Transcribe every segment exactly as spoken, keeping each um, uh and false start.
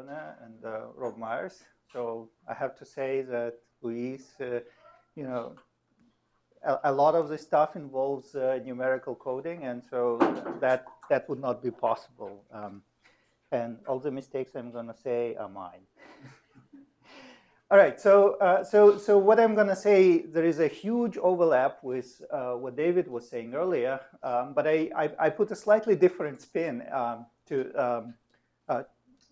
Werner and uh, Rob Myers. So I have to say that Luis, uh, you know, a, a lot of this stuff involves uh, numerical coding, and so that that would not be possible. Um, and all the mistakes I'm going to say are mine. All right, so uh, so so what I'm going to say, there is a huge overlap with uh, what David was saying earlier, um, but I, I I put a slightly different spin um, to um, uh,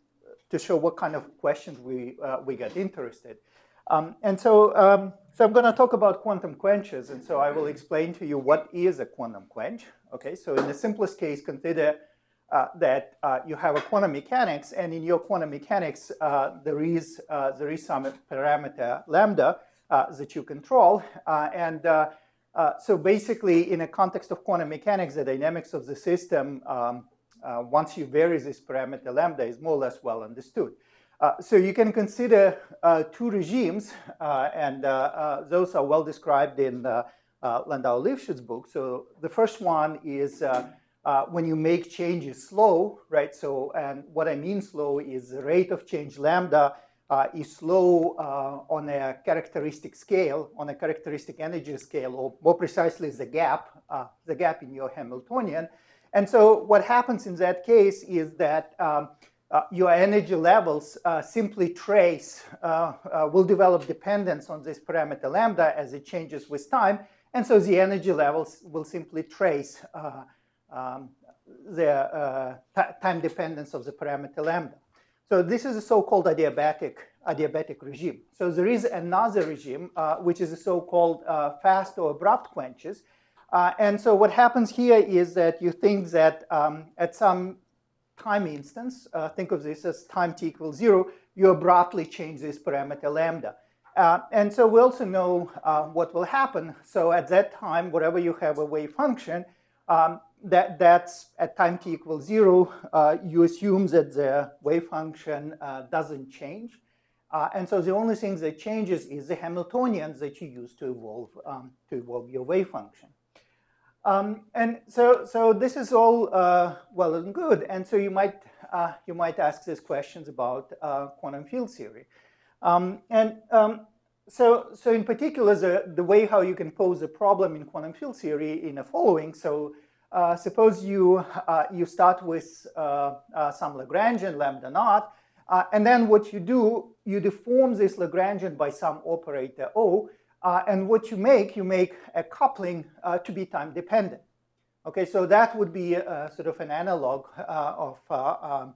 to show what kind of questions we uh, we get interested. Um, and so um, so I'm going to talk about quantum quenches, and so I will explain to you what is a quantum quench. Okay, so in the simplest case, consider Uh, that uh, you have a quantum mechanics, and in your quantum mechanics, uh, there is uh, there is some parameter lambda uh, that you control, uh, and uh, uh, so basically, in a context of quantum mechanics, the dynamics of the system, um, uh, once you vary this parameter lambda, is more or less well understood. Uh, so you can consider uh, two regimes, uh, and uh, uh, those are well described in uh, uh, Landau-Lifshitz book. So the first one is uh, Uh, when you make changes slow, right? So, and what I mean slow is the rate of change lambda uh, is slow uh, on a characteristic scale, on a characteristic energy scale, or more precisely the gap, uh, the gap in your Hamiltonian. And so what happens in that case is that um, uh, your energy levels uh, simply trace, uh, uh, will develop dependence on this parameter lambda as it changes with time. And so the energy levels will simply trace uh, Um, the uh, time dependence of the parameter lambda. So this is a so-called adiabatic, adiabatic regime. So there is another regime, uh, which is a so-called uh, fast or abrupt quenches. Uh, and so what happens here is that you think that um, at some time instance, uh, think of this as time t equals zero, you abruptly change this parameter lambda. Uh, and so we also know uh, what will happen. So at that time, whatever you have a wave function, um, That, that's at time t equals zero, uh, you assume that the wave function uh, doesn't change. Uh, and so the only thing that changes is the Hamiltonians that you use to evolve, um, to evolve your wave function. Um, and so, so this is all uh, well and good. And so you might, uh, you might ask these questions about uh, quantum field theory. Um, and um, so, so in particular, the, the way how you can pose a problem in quantum field theory in the following. So Uh, suppose you, uh, you start with uh, uh, some Lagrangian lambda naught, uh, and then what you do, you deform this Lagrangian by some operator O, uh, and what you make, you make a coupling uh, to be time dependent. Okay, so that would be uh, sort of an analog uh, of, uh, um,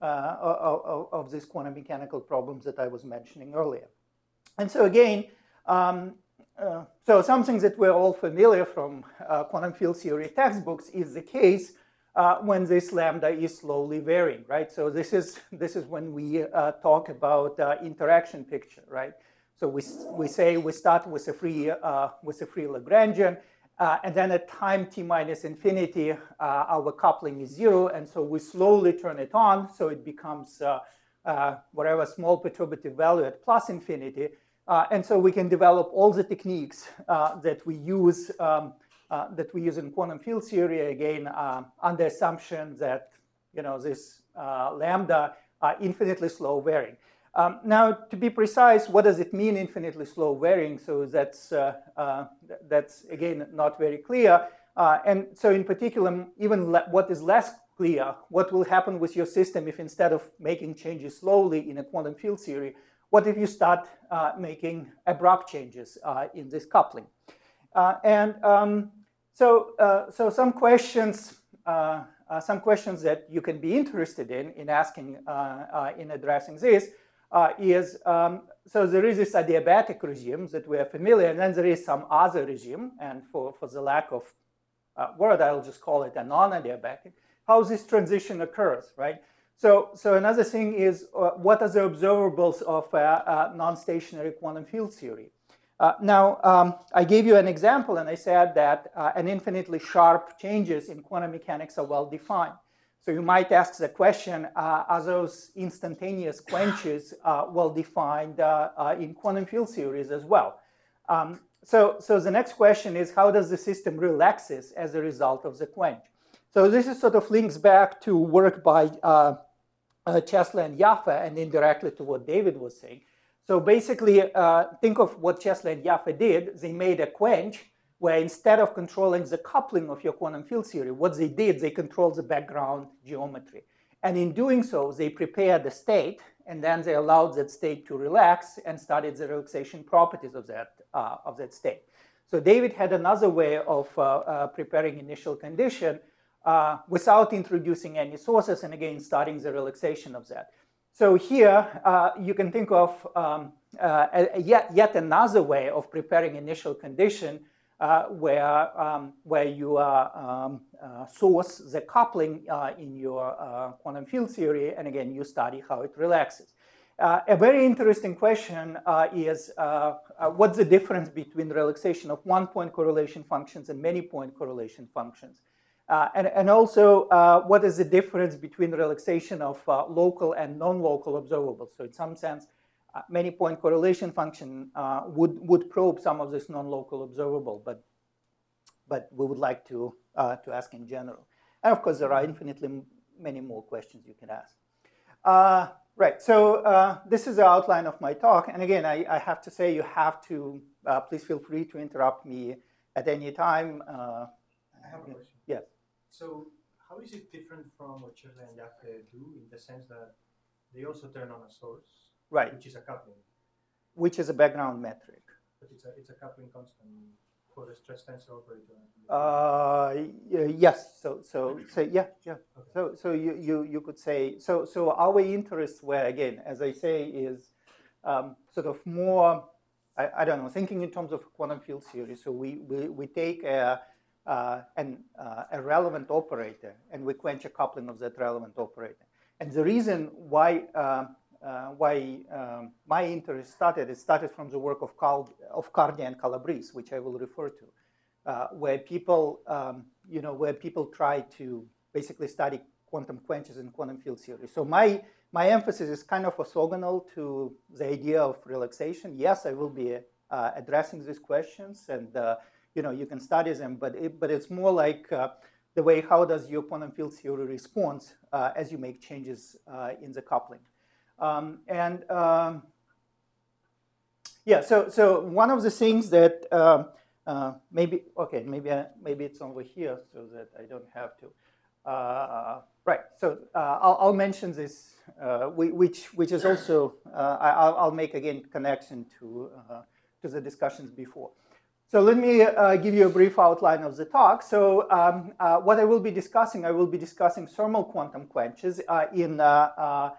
uh, of, of these quantum mechanical problems that I was mentioning earlier. And so again, um, Uh, so something that we're all familiar from uh, quantum field theory textbooks is the case uh, when this lambda is slowly varying, right? So this is this is when we uh, talk about uh, interaction picture, right? So we we say we start with a free uh, with a free Lagrangian, uh, and then at time t minus infinity, uh, our coupling is zero, and so we slowly turn it on, so it becomes uh, uh, whatever small perturbative value at plus infinity. Uh, and so we can develop all the techniques uh, that we use um, uh, that we use in quantum field theory, again, uh, under assumption that, you know, this uh, lambda are infinitely slow varying. Um, now, to be precise, what does it mean infinitely slow varying? So that's, uh, uh, that's again, not very clear. Uh, and so in particular, even what is less clear, what will happen with your system if instead of making changes slowly in a quantum field theory, what if you start uh, making abrupt changes uh, in this coupling? Uh, and um, so, uh, so some questions, uh, uh, some questions that you can be interested in in asking, uh, uh, in addressing this, uh, is um, so there is this adiabatic regime that we are familiar, and then there is some other regime, and for for the lack of uh, word, I'll just call it a non-adiabatic. How this transition occurs, right? So, so another thing is, uh, what are the observables of uh, uh, non-stationary quantum field theory? Uh, now, um, I gave you an example, and I said that uh, an infinitely sharp changes in quantum mechanics are well defined. So you might ask the question, uh, are those instantaneous quenches uh, well defined uh, uh, in quantum field theories as well? Um, so, so the next question is, how does the system relaxes as a result of the quench? So this is sort of links back to work by uh, uh, Chesler and Jaffe, and indirectly to what David was saying. So basically, uh, think of what Chesler and Jaffe did. They made a quench where instead of controlling the coupling of your quantum field theory, what they did, they controlled the background geometry. And in doing so, they prepared the state, and then they allowed that state to relax and studied the relaxation properties of that, uh, of that state. So David had another way of uh, uh, preparing initial condition uh, without introducing any sources, and again, studying the relaxation of that. So here, uh, you can think of um, uh, a, yet, yet another way of preparing initial condition uh, where, um, where you uh, um, uh, source the coupling uh, in your uh, quantum field theory, and again, you study how it relaxes. Uh, a very interesting question uh, is uh, uh, what's the difference between relaxation of one-point correlation functions and many-point correlation functions? Uh, and, and also, uh, what is the difference between relaxation of uh, local and non-local observables? So in some sense, uh, many-point correlation function uh, would, would probe some of this non-local observable, but, but we would like to, uh, to ask in general. And of course, there are infinitely many more questions you can ask. Uh, right, so uh, this is the outline of my talk. And again, I, I have to say you have to, uh, please feel free to interrupt me at any time. Uh, I have a question. Yes. So how is it different from what Chesler and Jaffe do in the sense that they also turn on a source, right, which is a coupling? Which is a background metric. But it's a, it's a coupling constant for the stress tensor operator. Uh, yes, so, so, so yeah, yeah. Okay. So, so you, you, you could say, so, so our interests were, again, as I say, is um, sort of more, I, I don't know, thinking in terms of quantum field theory. So we, we, we take a, Uh, an, uh, a relevant operator, and we quench a coupling of that relevant operator. And the reason why uh, uh, why um, my interest started, it started from the work of, Cal of Cardia and Calabrese, which I will refer to, uh, where people, um, you know, where people try to basically study quantum quenches in quantum field theory. So my my emphasis is kind of orthogonal to the idea of relaxation. Yes, I will be uh, addressing these questions, and uh, you know, you can study them, but it, but it's more like uh, the way how does your quantum field theory respond uh, as you make changes uh, in the coupling. Um, and um, yeah, so so one of the things that uh, uh, maybe okay, maybe I, maybe it's over here so that I don't have to. Uh, right. So uh, I'll, I'll mention this, uh, which which is also uh, I'll, I'll make again connection to uh, to the discussions before. So let me uh, give you a brief outline of the talk. So um, uh, what I will be discussing, I will be discussing thermal quantum quenches uh, in, uh, uh,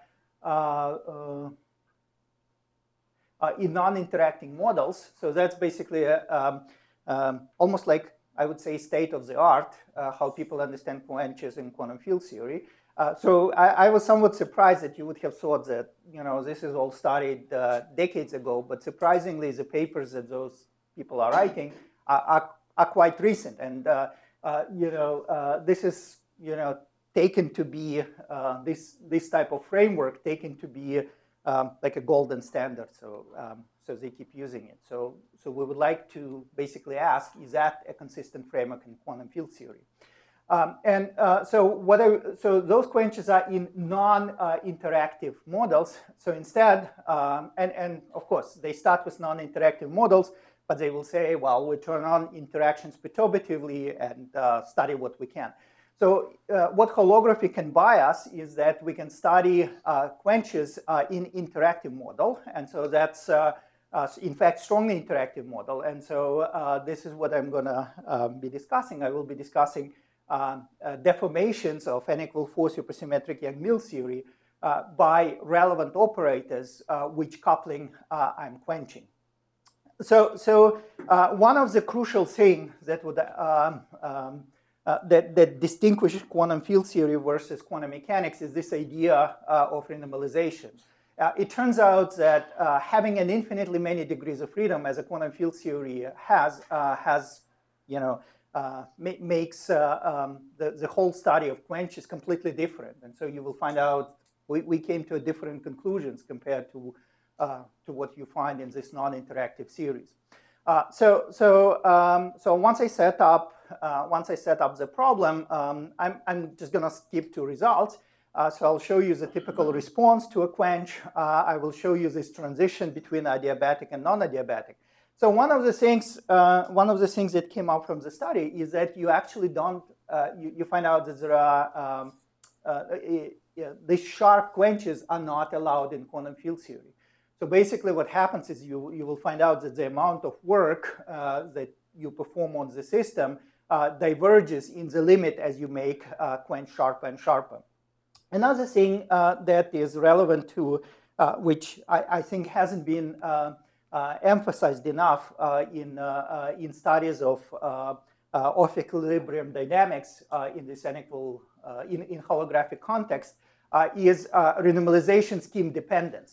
uh, uh, in non-interacting models. So that's basically a, um, um, almost like, I would say, state of the art, uh, how people understand quenches in quantum field theory. Uh, so I, I was somewhat surprised that you would have thought that, you know, this is all studied uh, decades ago, but surprisingly, the papers that those people are writing are, are, are quite recent, and uh, uh, you know uh, this is you know taken to be uh, this this type of framework taken to be um, like a golden standard. So um, so they keep using it. So so we would like to basically ask: is that a consistent framework in quantum field theory? Um, and uh, so what I, so those quenches are in non-interactive uh, models. So instead, um, and and of course they start with non-interactive models. But they will say, well, we turn on interactions perturbatively and uh, study what we can. So uh, what holography can buy us is that we can study uh, quenches uh, in interactive model. And so that's, uh, uh, in fact, strongly interactive model. And so uh, this is what I'm going to uh, be discussing. I will be discussing uh, uh, deformations of n equal four supersymmetric Yang-Mills theory uh, by relevant operators, uh, which coupling uh, I'm quenching. So, so uh, one of the crucial things that would um, um, uh, that, that distinguishes quantum field theory versus quantum mechanics is this idea uh, of renormalization. Uh, it turns out that uh, having an infinitely many degrees of freedom, as a quantum field theory has, uh, has, you know, uh, ma makes uh, um, the the whole study of quenches completely different. And so you will find out we we came to different conclusions compared to. Uh, to what you find in this non-interactive series. Uh, so, so, um, so once I set up, uh, once I set up the problem, um, I'm, I'm just going to skip to results. Uh, so I'll show you the typical response to a quench. Uh, I will show you this transition between adiabatic and non-adiabatic. So one of the things, uh, one of the things that came out from the study is that you actually don't, uh, you, you find out that there are, um, uh, uh, these sharp quenches are not allowed in quantum field theory. So basically what happens is you, you will find out that the amount of work uh, that you perform on the system uh, diverges in the limit as you make uh, quench sharper and sharper. Another thing uh, that is relevant to, uh, which I, I think hasn't been uh, uh, emphasized enough uh, in, uh, uh, in studies of, uh, uh, of equilibrium dynamics uh, in this unequal, uh, in, in holographic context, uh, is uh, renormalization scheme dependence.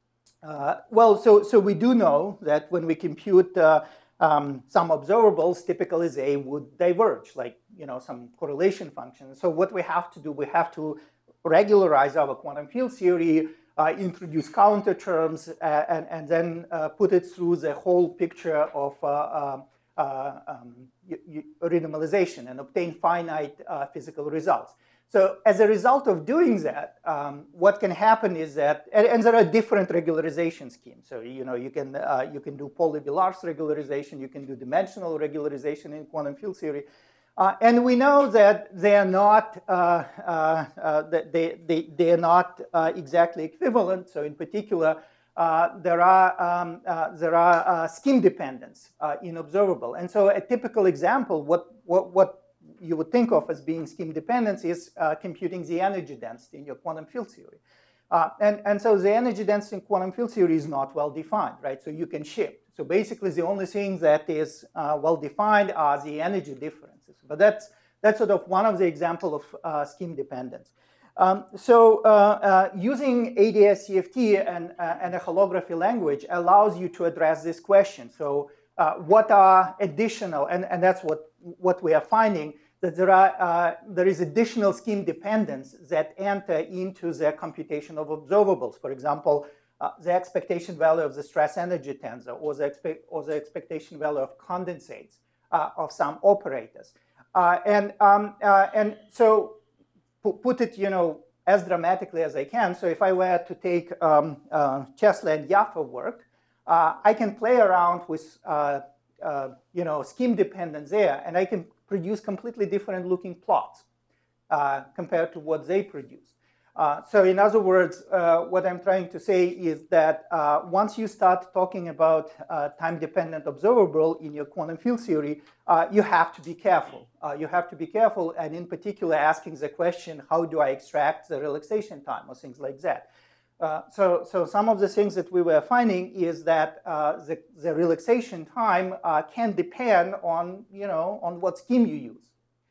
Uh, well, so, so we do know that when we compute uh, um, some observables, typically they would diverge, like, you know, some correlation function. So what we have to do, we have to regularize our quantum field theory, uh, introduce counter terms, uh, and, and then uh, put it through the whole picture of uh, uh, uh, um, renormalization and obtain finite uh, physical results. So as a result of doing that, um, what can happen is that, and, and there are different regularization schemes. So you know you can uh, you can do Pauli-Villars regularization, you can do dimensional regularization in quantum field theory, uh, and we know that they are not uh, uh, uh, they they they are not uh, exactly equivalent. So in particular, uh, there are um, uh, there are uh, scheme dependence uh, in observable, and so a typical example, what what what you would think of as being scheme dependence is uh, computing the energy density in your quantum field theory. Uh, and, and so the energy density in quantum field theory is not well defined, right? So you can shift. So basically the only thing that is uh, well defined are the energy differences. But that's, that's sort of one of the examples of uh, scheme dependence. Um, so uh, uh, using A D S C F T and, uh, and a holography language allows you to address this question. So uh, what are additional, and, and that's what, what we are finding, that there, are, uh, there is additional scheme dependence that enter into the computation of observables. For example, uh, the expectation value of the stress energy tensor, or the, expe or the expectation value of condensates uh, of some operators. Uh, and, um, uh, and so put it, you know, as dramatically as I can. So if I were to take um, uh, Chesley and Jaffe work, uh, I can play around with, uh, uh, you know, scheme dependence there, and I can produce completely different looking plots uh, compared to what they produce. Uh, so in other words, uh, what I'm trying to say is that uh, once you start talking about uh, time-dependent observable in your quantum field theory, uh, you have to be careful. Uh, you have to be careful, and in particular asking the question, how do I extract the relaxation time, or things like that. Uh, so, so some of the things that we were finding is that uh, the, the relaxation time uh, can depend on, you know, on what scheme you use.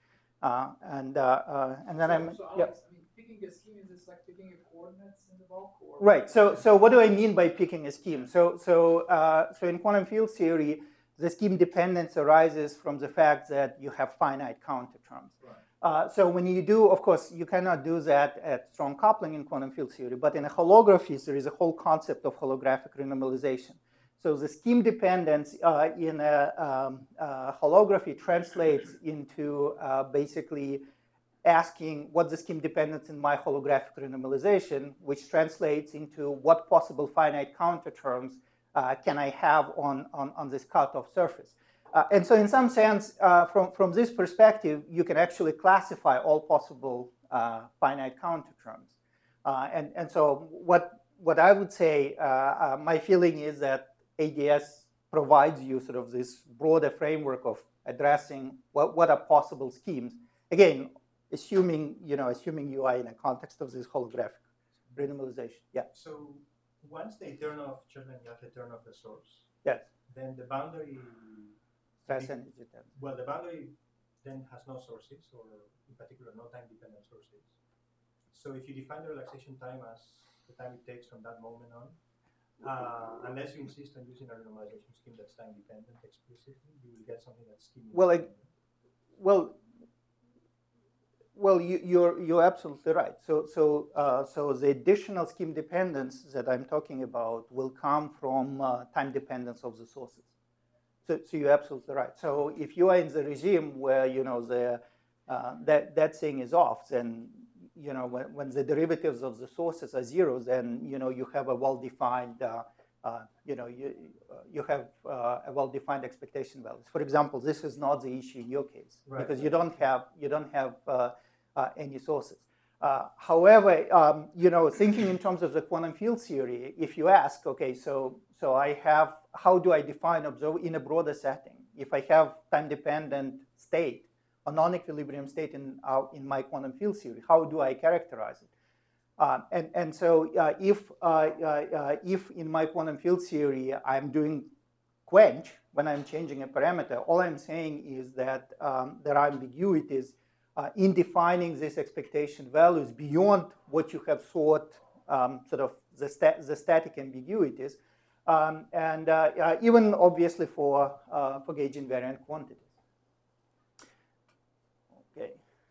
Uh, and, uh, uh, and then so, I'm, so Alex, yeah. I mean, picking a scheme, is this like picking a coordinates in the bulk? Or right, so, so what do I mean by picking a scheme? So, so, uh, so in quantum field theory, the scheme dependence arises from the fact that you have finite counter terms. Right. Uh, so when you do, of course, you cannot do that at strong coupling in quantum field theory, but in a holography, there is a whole concept of holographic renormalization. So the scheme dependence uh, in a um, uh, holography translates into uh, basically asking what the scheme dependence in my holographic renormalization, which translates into what possible finite counter terms uh, can I have on, on, on this cutoff surface. Uh, and so in some sense, uh, from, from this perspective, you can actually classify all possible uh, finite counter terms. Uh, and, and so what, what I would say, uh, uh, my feeling is that A D S provides you sort of this broader framework of addressing what, what are possible schemes. Again, assuming, you know, assuming you are in a context of this holographic renormalization. Yeah. So once they turn off, Chesley and Jaffe turn off the source, yes. then the boundary Stress energy tensor. Well, the boundary then has no sources, or in particular, no time-dependent sources. So if you define the relaxation time as the time it takes from that moment on, uh, unless you insist on using a renormalization scheme that's time-dependent explicitly, you will get something that's scheme well, I, well, well, you, you're you're absolutely right. So so uh, so the additional scheme dependence that I'm talking about will come from uh, time dependence of the sources. So, so you're absolutely right. So if you are in the regime where, you know, the uh, that that thing is off, then you know, when, when the derivatives of the sources are zeros, then, you know, you have a well-defined, uh, uh, you know, you, uh, you have uh, a well-defined expectation values. For example, this is not the issue in your case, Right, because right. you don't have, you don't have uh, uh, any sources. Uh, however, um, you know, thinking in terms of the quantum field theory, if you ask, okay, so so I have, how do I define observe in a broader setting? If I have time-dependent state, a non-equilibrium state in uh, in my quantum field theory, how do I characterize it? Uh, and and so uh, if uh, uh, if in my quantum field theory I'm doing quench when I'm changing a parameter, all I'm saying is that um, there are ambiguities Uh, in defining these expectation values beyond what you have thought, um, sort of the, sta the static ambiguities, um, and uh, uh, even obviously for, uh, for gauge invariant quantities. Okay.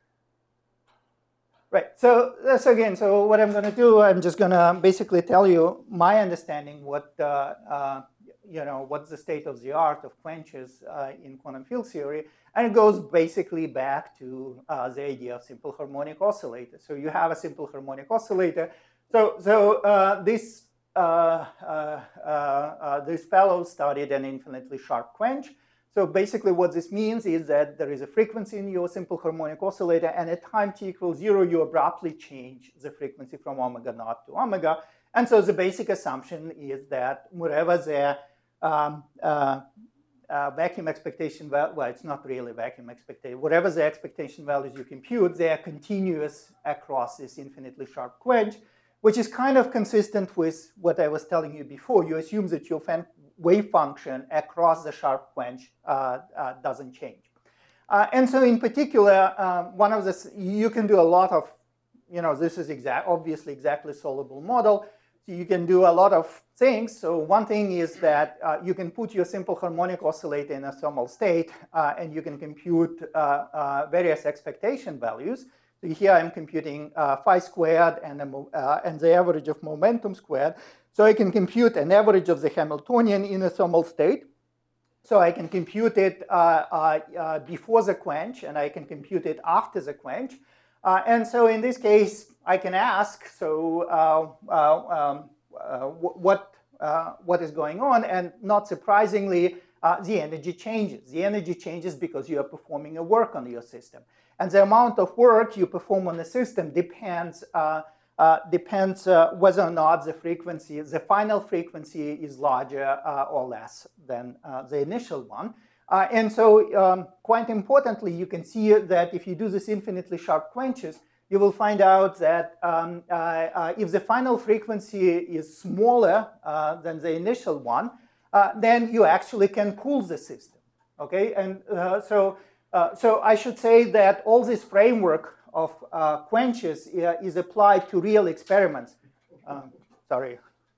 Right, so that's again, so what I'm going to do, I'm just going to basically tell you my understanding what, uh, uh, you know, what's the state of the art of quenches uh, in quantum field theory. And it goes basically back to uh, the idea of simple harmonic oscillator. So you have a simple harmonic oscillator. So, so uh, this, uh, uh, uh, uh, this fellow studied an infinitely sharp quench. So basically what this means is that there is a frequency in your simple harmonic oscillator, and at time t equals zero, you abruptly change the frequency from omega naught to omega. And so the basic assumption is that wherever the um, uh, Uh, vacuum expectation value, well, it's not really vacuum expectation. Whatever the expectation values you compute, they are continuous across this infinitely sharp quench, which is kind of consistent with what I was telling you before. You assume that your wave function across the sharp quench uh, uh, doesn't change. Uh, and so in particular, um, one of the, you can do a lot of, you know, this is exact, obviously exactly solvable model. So you can do a lot of things. So one thing is that uh, you can put your simple harmonic oscillator in a thermal state, uh, and you can compute uh, uh, various expectation values. So here I'm computing uh, phi squared and, a, uh, and the average of momentum squared. So I can compute an average of the Hamiltonian in a thermal state. So I can compute it uh, uh, uh, before the quench, and I can compute it after the quench. Uh, and so in this case, I can ask, so uh, uh, um, uh, what, uh, what is going on? And not surprisingly, uh, the energy changes. The energy changes because you are performing a work on your system. And the amount of work you perform on the system depends, uh, uh, depends uh, whether or not the frequency, the final frequency is larger uh, or less than uh, the initial one. Uh, and so, um, quite importantly, you can see that if you do this infinitely sharp quenches, you will find out that um, uh, uh, if the final frequency is smaller uh, than the initial one, uh, then you actually can cool the system. Okay, and uh, so, uh, so I should say that all this framework of uh, quenches uh, is applied to real experiments. Um, sorry.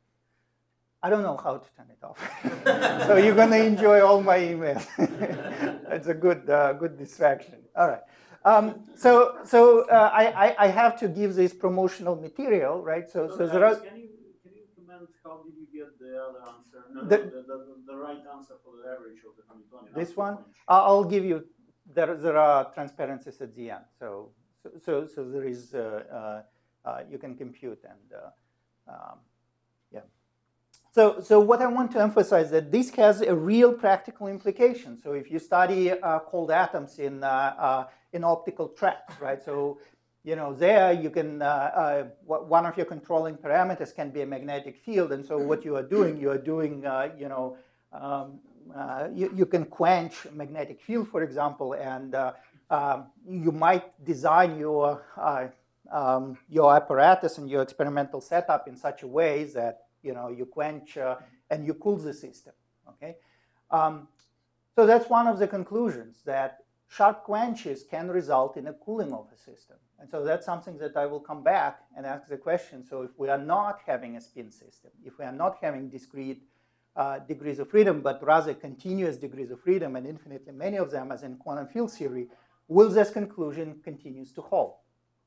I don't know how to turn it off. So you're going to enjoy all my emails. It's a good, uh, good distraction. All right. Um, so so uh, I, I have to give this promotional material, right? So, so, so there are... Can you, can you comment how did you get the other answer? No, the, no, the, the, the right answer for the average of the Hamiltonian. This one? I'll give you, there, there are transparencies at the end. So, so, so, so there is, uh, uh, uh, you can compute and, uh, um, yeah. So, so what I want to emphasize is that this has a real practical implication. So if you study uh, cold atoms in, uh, uh, in optical traps, right? So, you know, there you can, uh, uh, one of your controlling parameters can be a magnetic field. And so what you are doing, you are doing, uh, you know, um, uh, you, you can quench a magnetic field, for example, and uh, um, you might design your, uh, um, your apparatus and your experimental setup in such a way that you know, you quench uh, and you cool the system, okay? Um, so that's one of the conclusions, that sharp quenches can result in a cooling of a system. And so that's something that I will come back and ask the question, so if we are not having a spin system, if we are not having discrete uh, degrees of freedom, but rather continuous degrees of freedom and infinitely many of them as in quantum field theory, will this conclusion continues to hold?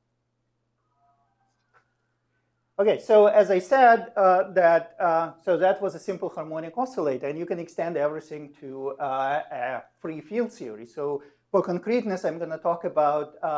Okay, so as I said, uh, that uh, so that was a simple harmonic oscillator, and you can extend everything to uh, a free field theory. So for concreteness, I'm going to talk about uh,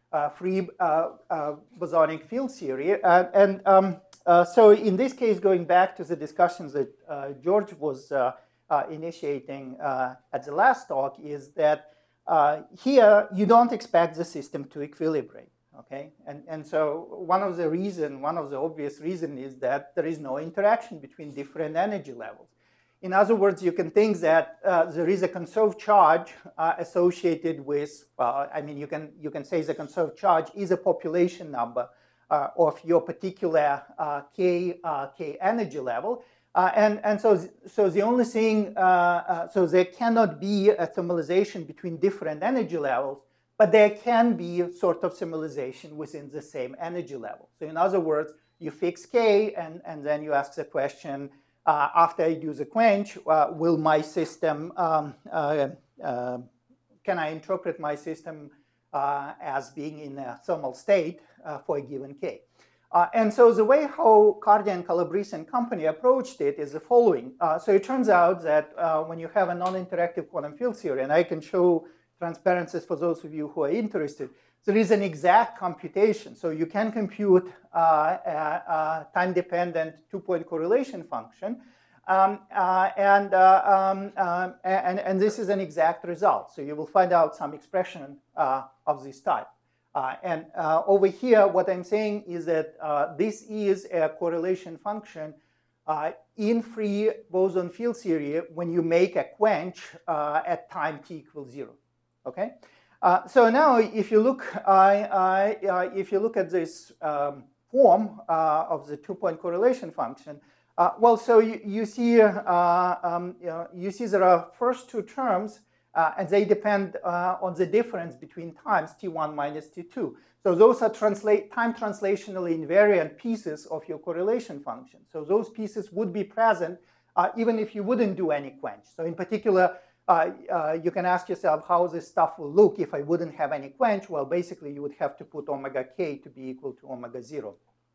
uh, free uh, uh, bosonic field theory. Uh, and um, uh, so in this case, going back to the discussions that uh, George was uh, uh, initiating uh, at the last talk, is that uh, here you don't expect the system to equilibrate. Okay, and, and so one of the reason, one of the obvious reason is that there is no interaction between different energy levels. In other words, you can think that uh, there is a conserved charge uh, associated with, well, I mean, you can, you can say the conserved charge is a population number uh, of your particular uh, K, uh, K energy level. Uh, and, and so, so the only thing, uh, uh, so there cannot be a thermalization between different energy levels, but there can be sort of thermalization within the same energy level. So in other words, you fix K, and, and then you ask the question, Uh, after I do the quench, uh, will my system, um, uh, uh, can I interpret my system uh, as being in a thermal state uh, for a given K? Uh, and so the way how Cardy and Calabrese and company approached it is the following. Uh, so it turns out that uh, when you have a non-interactive quantum field theory, and I can show transparencies for those of you who are interested, there is an exact computation. So you can compute uh, a, a time-dependent two-point correlation function. Um, uh, and, uh, um, uh, and, and this is an exact result. So you will find out some expression uh, of this type. Uh, and uh, over here, what I'm saying is that uh, this is a correlation function uh, in free boson field theory when you make a quench uh, at time t equals zero. Okay? Uh, so now, if you look, uh, uh, uh, if you look at this um, form uh, of the two-point correlation function, uh, well, so you, you see, uh, um, you, know, you see there are first two terms, uh, and they depend uh, on the difference between times t one minus t two. So those are translate time translationally invariant pieces of your correlation function. So those pieces would be present uh, even if you wouldn't do any quench. So in particular, Uh, uh, you can ask yourself how this stuff will look if I wouldn't have any quench. Well, basically, you would have to put omega k to be equal to omega zero.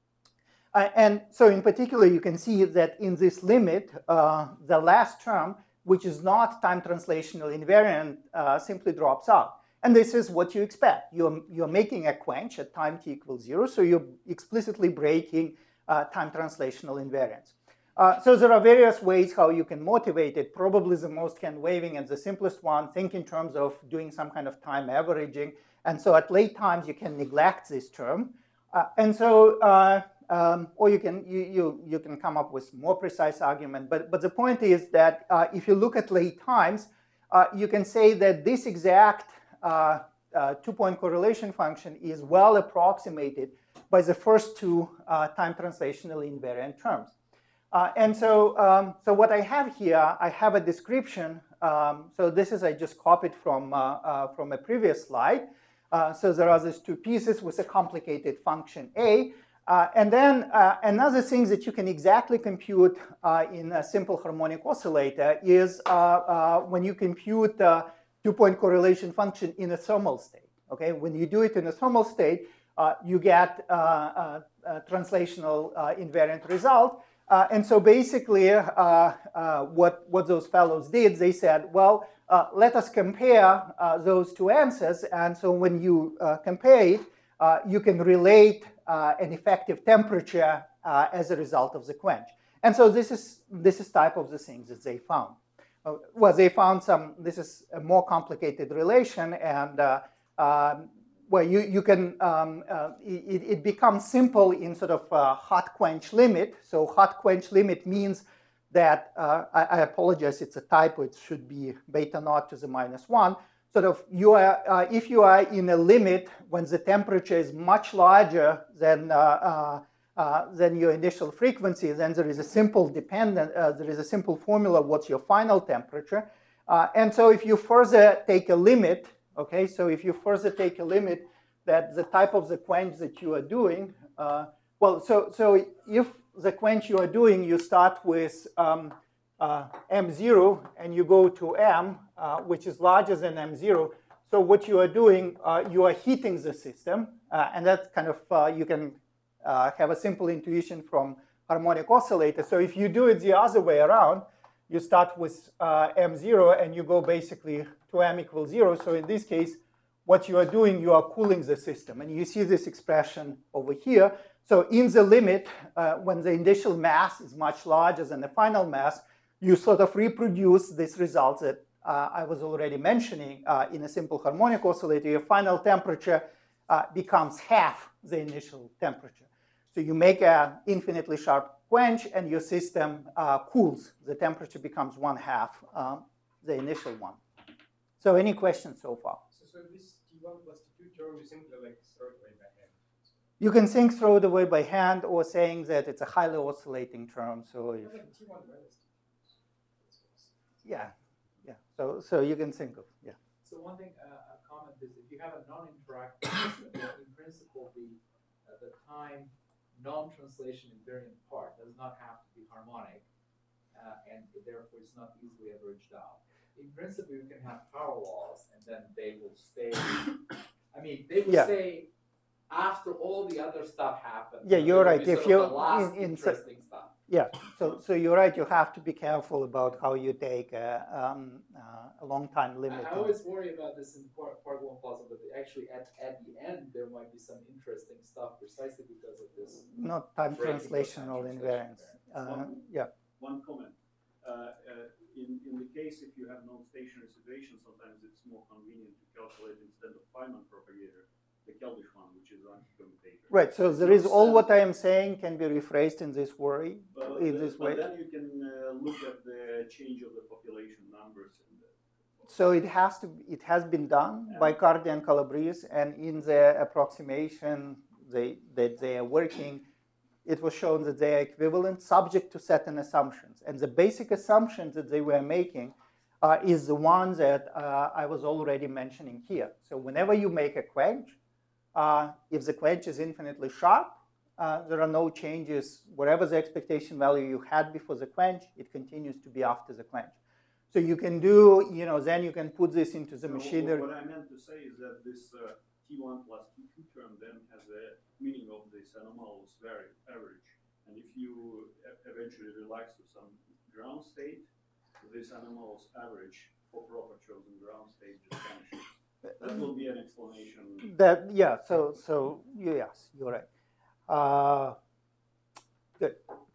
Uh, and so in particular, you can see that in this limit, uh, the last term, which is not time translational invariant, uh, simply drops out. And this is what you expect. You're, you're making a quench at time t equals zero, so you're explicitly breaking uh, time translational invariance. Uh, so there are various ways how you can motivate it. Probably the most hand-waving and the simplest one, think in terms of doing some kind of time averaging. And so at late times, you can neglect this term. Uh, and so, uh, um, or you can, you, you, you can come up with more precise argument. But, but the point is that uh, if you look at late times, uh, you can say that this exact uh, uh, two-point correlation function is well approximated by the first two uh, time translationally invariant terms. Uh, and so, um, so what I have here, I have a description. Um, so this is I just copied from uh, uh, from a previous slide. Uh, so there are these two pieces with a complicated function A, uh, and then uh, another thing that you can exactly compute uh, in a simple harmonic oscillator is uh, uh, when you compute the two-point correlation function in a thermal state. Okay, when you do it in a thermal state, uh, you get uh, a, a translational uh, invariant result. Uh, and so basically, uh, uh, what, what those fellows did, they said, well, uh, let us compare uh, those two answers. And so when you uh, compare it, uh, you can relate uh, an effective temperature uh, as a result of the quench. And so this is, this is type of the things that they found. Uh, well, they found some, this is a more complicated relation, and uh, um, well, you, you can, um, uh, it, it becomes simple in sort of uh, hot quench limit. So hot quench limit means that, uh, I, I apologize, it's a typo, it should be beta naught to the minus one. Sort of, you are, uh, if you are in a limit when the temperature is much larger than, uh, uh, uh, than your initial frequency, then there is a simple dependent, uh, there is a simple formula, what's your final temperature. Uh, and so if you further take a limit, okay, so if you further take a limit that the type of the quench that you are doing, uh, well, so, so if the quench you are doing, you start with um, uh, M zero and you go to M, uh, which is larger than M zero. So what you are doing, uh, you are heating the system, uh, and that's kind of, uh, you can uh, have a simple intuition from harmonic oscillator. So if you do it the other way around, you start with uh, M zero and you go basically to M equals zero. So in this case, what you are doing, you are cooling the system. And you see this expression over here. So in the limit, uh, when the initial mass is much larger than the final mass, you sort of reproduce this result that uh, I was already mentioning uh, in a simple harmonic oscillator. Your final temperature uh, becomes half the initial temperature. So you make an infinitely sharp quench, and your system uh, cools. The temperature becomes one half um, the initial one. So any questions so far? So, so this T one plus T two term is simply like throw it away by hand. You can think throw it away by hand, or saying that it's a highly oscillating term. So if, Like T one minus T two. yeah, yeah. So so you can think of yeah. So one thing, uh, a comment is if you have a non-interactive system, in principle, the uh, the time non-translation invariant part does not have to be harmonic, uh, and therefore it's not easily averaged out. In principle, you can have power laws, and then they will stay. I mean, they will Yeah. stay after all the other stuff happens. Yeah, and you're there will right. be If sort you of the last in, in interesting stuff. Yeah, so so you're right. You have to be careful about how you take a, um, uh, a long time limit. I, I always worry about this in part, part one puzzle, but actually at, at the end there might be some interesting stuff precisely because of this. Not time breaking of translational time invariance. translation Uh, yeah. One comment. Uh, uh, in, in the case if you have non-stationary situation, sometimes it's more convenient to calculate instead of Feynman propagator, the Keldysh one, which is anti-commutator. Right. So there is all what I am saying can be rephrased in this way. But, in uh, this but way. then you can uh, look at the change of the population numbers. And the, So it has to. It has been done Yeah. by Cardy and Calabrese, and in the approximation they, that they are working, it was shown that they are equivalent, subject to certain assumptions. And the basic assumptions that they were making uh, is the one that uh, I was already mentioning here. So whenever you make a quench, uh, if the quench is infinitely sharp, uh, there are no changes. Whatever the expectation value you had before the quench, it continues to be after the quench. So you can do, you know, then you can put this into the so machinery. What I meant to say is that this uh, T one plus T two term then has a meaning of this anomalous average. And if you eventually relax to some ground state, this anomalous average for proper chosen ground state just vanishes. That will be an explanation. That yeah. So so yes, you're right. Uh, good.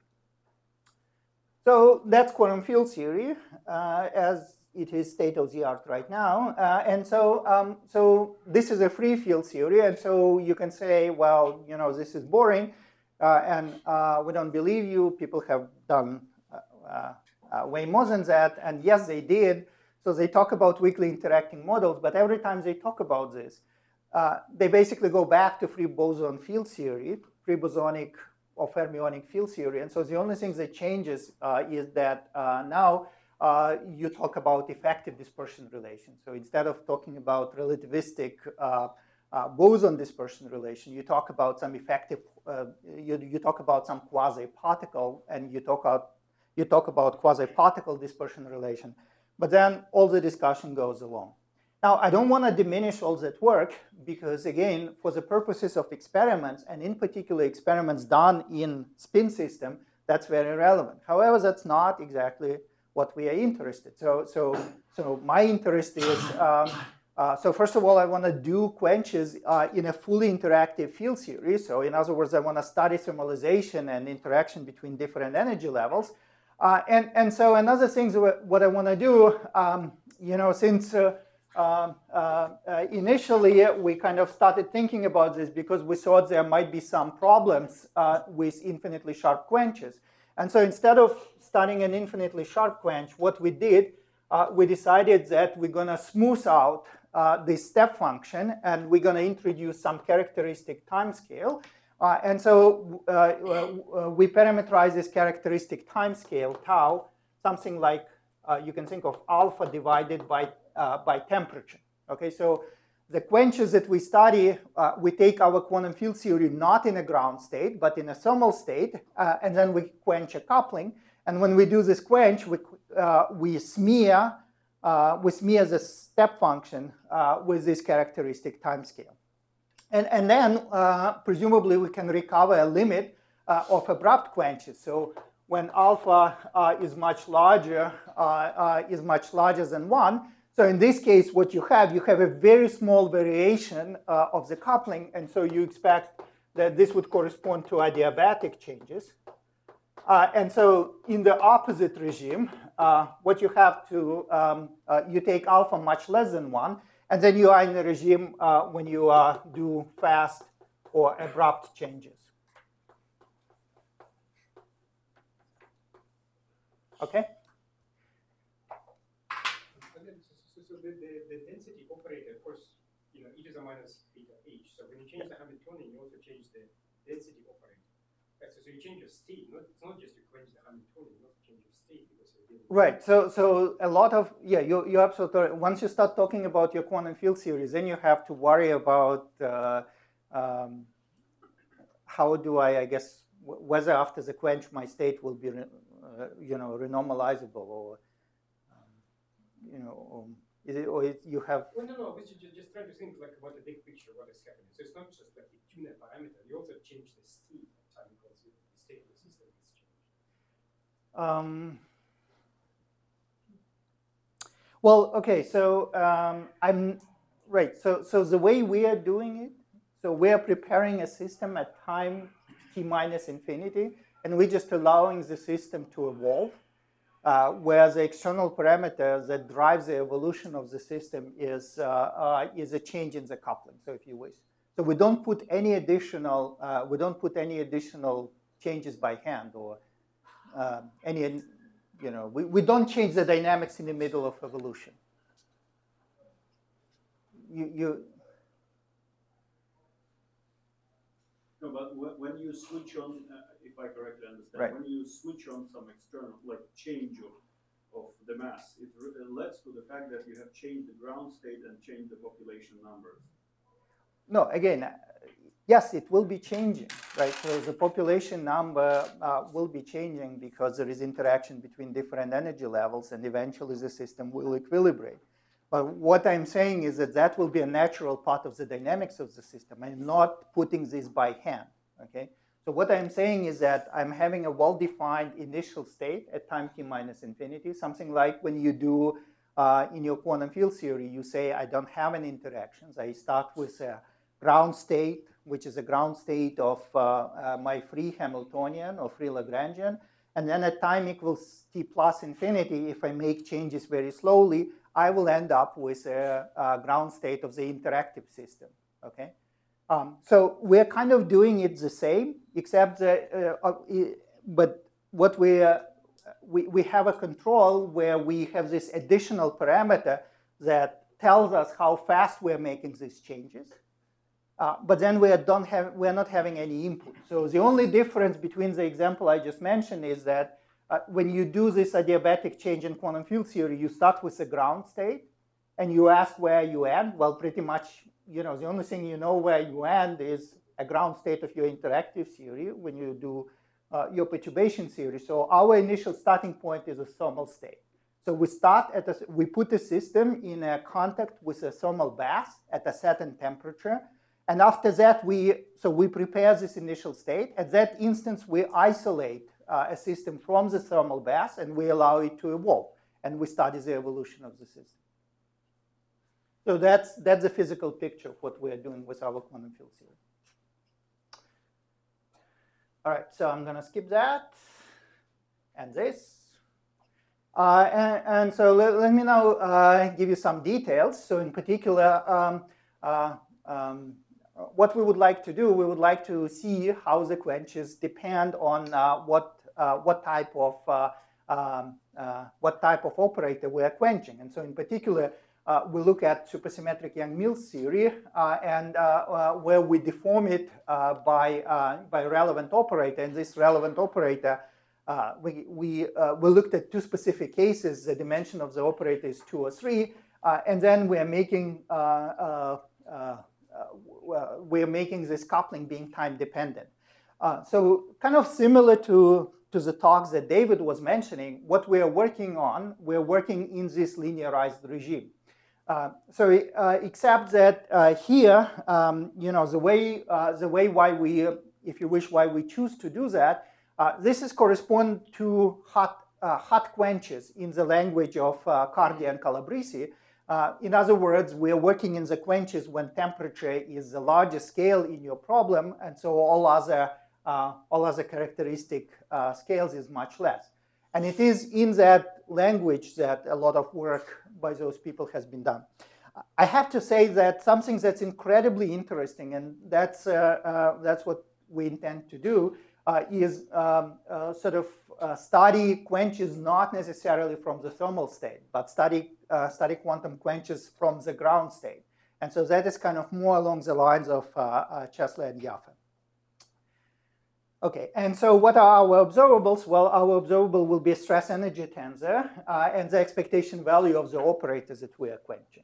So that's quantum field theory uh, as it is state of the art right now. Uh, and so um, so this is a free field theory, and so you can say, well, you know, this is boring, uh, and uh, we don't believe you. People have done uh, uh, way more than that, and yes, they did. So they talk about weakly interacting models, but every time they talk about this, uh, they basically go back to free boson field theory, free bosonic or fermionic field theory. And so the only thing that changes uh, is that uh, now uh, you talk about effective dispersion relation. So instead of talking about relativistic uh, uh, boson dispersion relation, you talk about some effective, uh, you, you talk about some quasi-particle, and you talk about, you talk about quasi-particle dispersion relation. But then all the discussion goes along. Now, I don't want to diminish all that work because, again, for the purposes of experiments, and in particular experiments done in spin system, that's very relevant. However, that's not exactly what we are interested. So, so, so my interest is, um, uh, so first of all, I want to do quenches uh, in a fully interactive field theory. So in other words, I want to study thermalization and interaction between different energy levels. Uh, and, and so another thing, what I want to do, um, you know, since uh, uh, uh, initially we kind of started thinking about this because we thought there might be some problems uh, with infinitely sharp quenches. And so instead of studying an infinitely sharp quench, what we did, uh, we decided that we're going to smooth out uh, this step function, and we're going to introduce some characteristic time scale. Uh, and so uh, uh, we parameterize this characteristic time scale, tau, something like uh, you can think of alpha divided by, uh, by temperature. Okay, so the quenches that we study, uh, we take our quantum field theory not in a ground state, but in a thermal state, uh, and then we quench a coupling. And when we do this quench, we, uh, we smear, uh, we smear the step function uh, with this characteristic time scale. And, and then, uh, presumably, we can recover a limit uh, of abrupt quenches. So when alpha uh, is much larger, uh, uh, is much larger than one, So in this case, what you have, you have a very small variation uh, of the coupling, and so you expect that this would correspond to adiabatic changes. Uh, and so in the opposite regime, uh, what you have to, um, uh, you take alpha much less than one, and then you are in a regime uh, when you uh, do fast or abrupt changes. Okay? So, so the, the, the density operator, of course, you know, e to the minus beta h. So when you change the Hamiltonian, you also change the density operator. Right, so, so you change your state. Not, it's not just you quench the Hamiltonian, you also change your state because you're dealing with Right. So, so a lot of yeah, you you absolutely right. Once you start talking about your quantum field series, then you have to worry about uh, um, how do I, I guess, w whether after the quench my state will be, uh, you know, renormalizable, or um, you know, um, is it, or it, you have. Well, no, no, but you're just trying to think like about the big picture, what is happening. So it's not just like you tune a parameter, you also change the state of time because the state of the system has changed. Um, well, okay, so um, I'm right. So, so the way we are doing it, so we are preparing a system at time t minus infinity, and we're just allowing the system to evolve, uh, where the external parameter that drives the evolution of the system is uh, uh, is a change in the coupling. So, if you wish, so we don't put any additional uh, we don't put any additional changes by hand or uh, any. You know, we, we don't change the dynamics in the middle of evolution. You, you No, but when you switch on, uh, if I correctly understand, right. when you switch on some external, like change of, of the mass, it leads to the fact that you have changed the ground state and changed the population numbers. No, again, yes, it will be changing, right? So the population number uh, will be changing because there is interaction between different energy levels, and eventually the system will equilibrate. But what I'm saying is that that will be a natural part of the dynamics of the system. I'm not putting this by hand, okay? So what I'm saying is that I'm having a well-defined initial state at time t minus infinity, something like when you do uh, in your quantum field theory, you say, I don't have any interactions. I start with a ground state, which is a ground state of uh, uh, my free Hamiltonian or free Lagrangian. And then at time equals t plus infinity, if I make changes very slowly, I will end up with a, a ground state of the interactive system, okay? Um, so we're kind of doing it the same, except that, uh, uh, but what we, uh, we, we have a control where we have this additional parameter that tells us how fast we're making these changes. Uh, but then we don't have, we're not having any input. So the only difference between the example I just mentioned is that uh, when you do this adiabatic change in quantum field theory, you start with a ground state, and you ask where you end. Well, pretty much, you know, the only thing you know where you end is a ground state of your interactive theory when you do uh, your perturbation theory. So our initial starting point is a thermal state. So we start at a, we put the system in a contact with a thermal bath at a certain temperature. And after that, we, so we prepare this initial state. At that instance, we isolate uh, a system from the thermal bath, and we allow it to evolve. And we study the evolution of the system. So that's, that's the physical picture of what we're doing with our quantum field theory. All right, so I'm going to skip that and this. Uh, and, and so let, let me now uh, give you some details. So in particular, um, uh, um, what we would like to do, we would like to see how the quenches depend on uh, what uh, what type of uh, um, uh, what type of operator we are quenching. And so, in particular, uh, we look at supersymmetric Yang-Mills theory, uh, and uh, uh, where we deform it uh, by uh, by relevant operator. And this relevant operator, uh, we we uh, we looked at two specific cases. The dimension of the operator is two or three, uh, and then we are making uh, uh, uh, Uh, we're making this coupling being time dependent. Uh, so kind of similar to, to the talks that David was mentioning, what we are working on, we're working in this linearized regime. Uh, so uh, except that uh, here, um, you know, the way, uh, the way why we, uh, if you wish, why we choose to do that, uh, this is correspond to hot, uh, hot quenches in the language of uh, Cardy and Calabresi. Uh, in other words, we are working in the quenches when temperature is the largest scale in your problem, and so all other, uh, all other characteristic uh, scales is much less. And it is in that language that a lot of work by those people has been done. I have to say that something that's incredibly interesting, and that's, uh, uh, that's what we intend to do, uh, is um, uh, sort of uh, study quenches not necessarily from the thermal state, but study, uh, study quantum quenches from the ground state. And so that is kind of more along the lines of uh, uh, Chesler and Yaffe. Okay, and so what are our observables? Well, our observable will be a stress energy tensor uh, and the expectation value of the operators that we are quenching.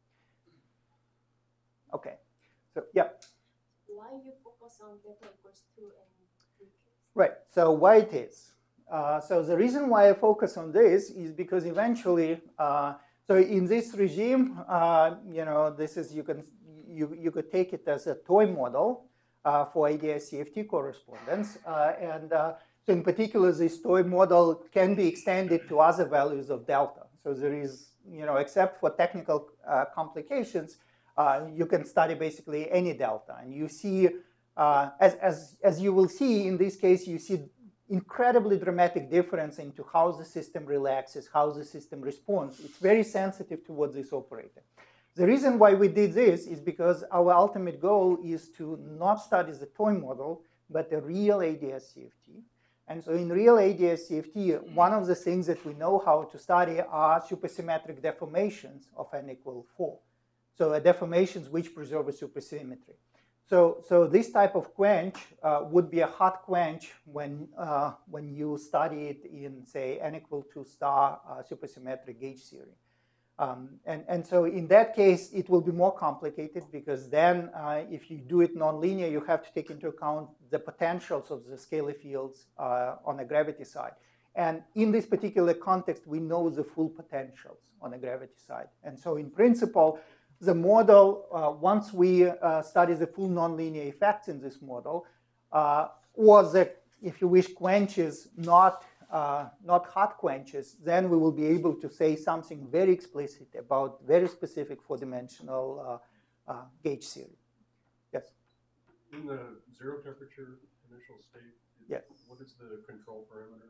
Okay, so yeah. Why you focus on beta equals two and three case? Right, so why it is. Uh, so the reason why I focus on this is because eventually, uh, so in this regime, uh, you know, this is, you can, you, you could take it as a toy model uh, for A D I C F T correspondence. Uh, and uh, so in particular, this toy model can be extended to other values of delta. So there is, you know, except for technical uh, complications, uh, you can study basically any delta. And you see, uh, as, as, as you will see in this case, you see incredibly dramatic difference into how the system relaxes, how the system responds. It's very sensitive towards this operator. The reason why we did this is because our ultimate goal is to not study the toy model, but a real A D S C F T. And so in real A D S C F T, one of the things that we know how to study are supersymmetric deformations of n equal four. So uh, deformations which preserve a supersymmetry. So, so this type of quench uh, would be a hot quench when, uh, when you study it in, say, n equal two star uh, supersymmetric gauge theory. Um, and, and so in that case, it will be more complicated because then uh, if you do it nonlinear, you have to take into account the potentials of the scalar fields uh, on the gravity side. And in this particular context, we know the full potentials on the gravity side. And so in principle, the model, uh, once we uh, study the full nonlinear effects in this model, uh, or the, if you wish, quenches, not, uh, not hot quenches, then we will be able to say something very explicit about very specific four-dimensional uh, uh, gauge theory. Yes? In the zero temperature initial state, yes. What is the control parameter?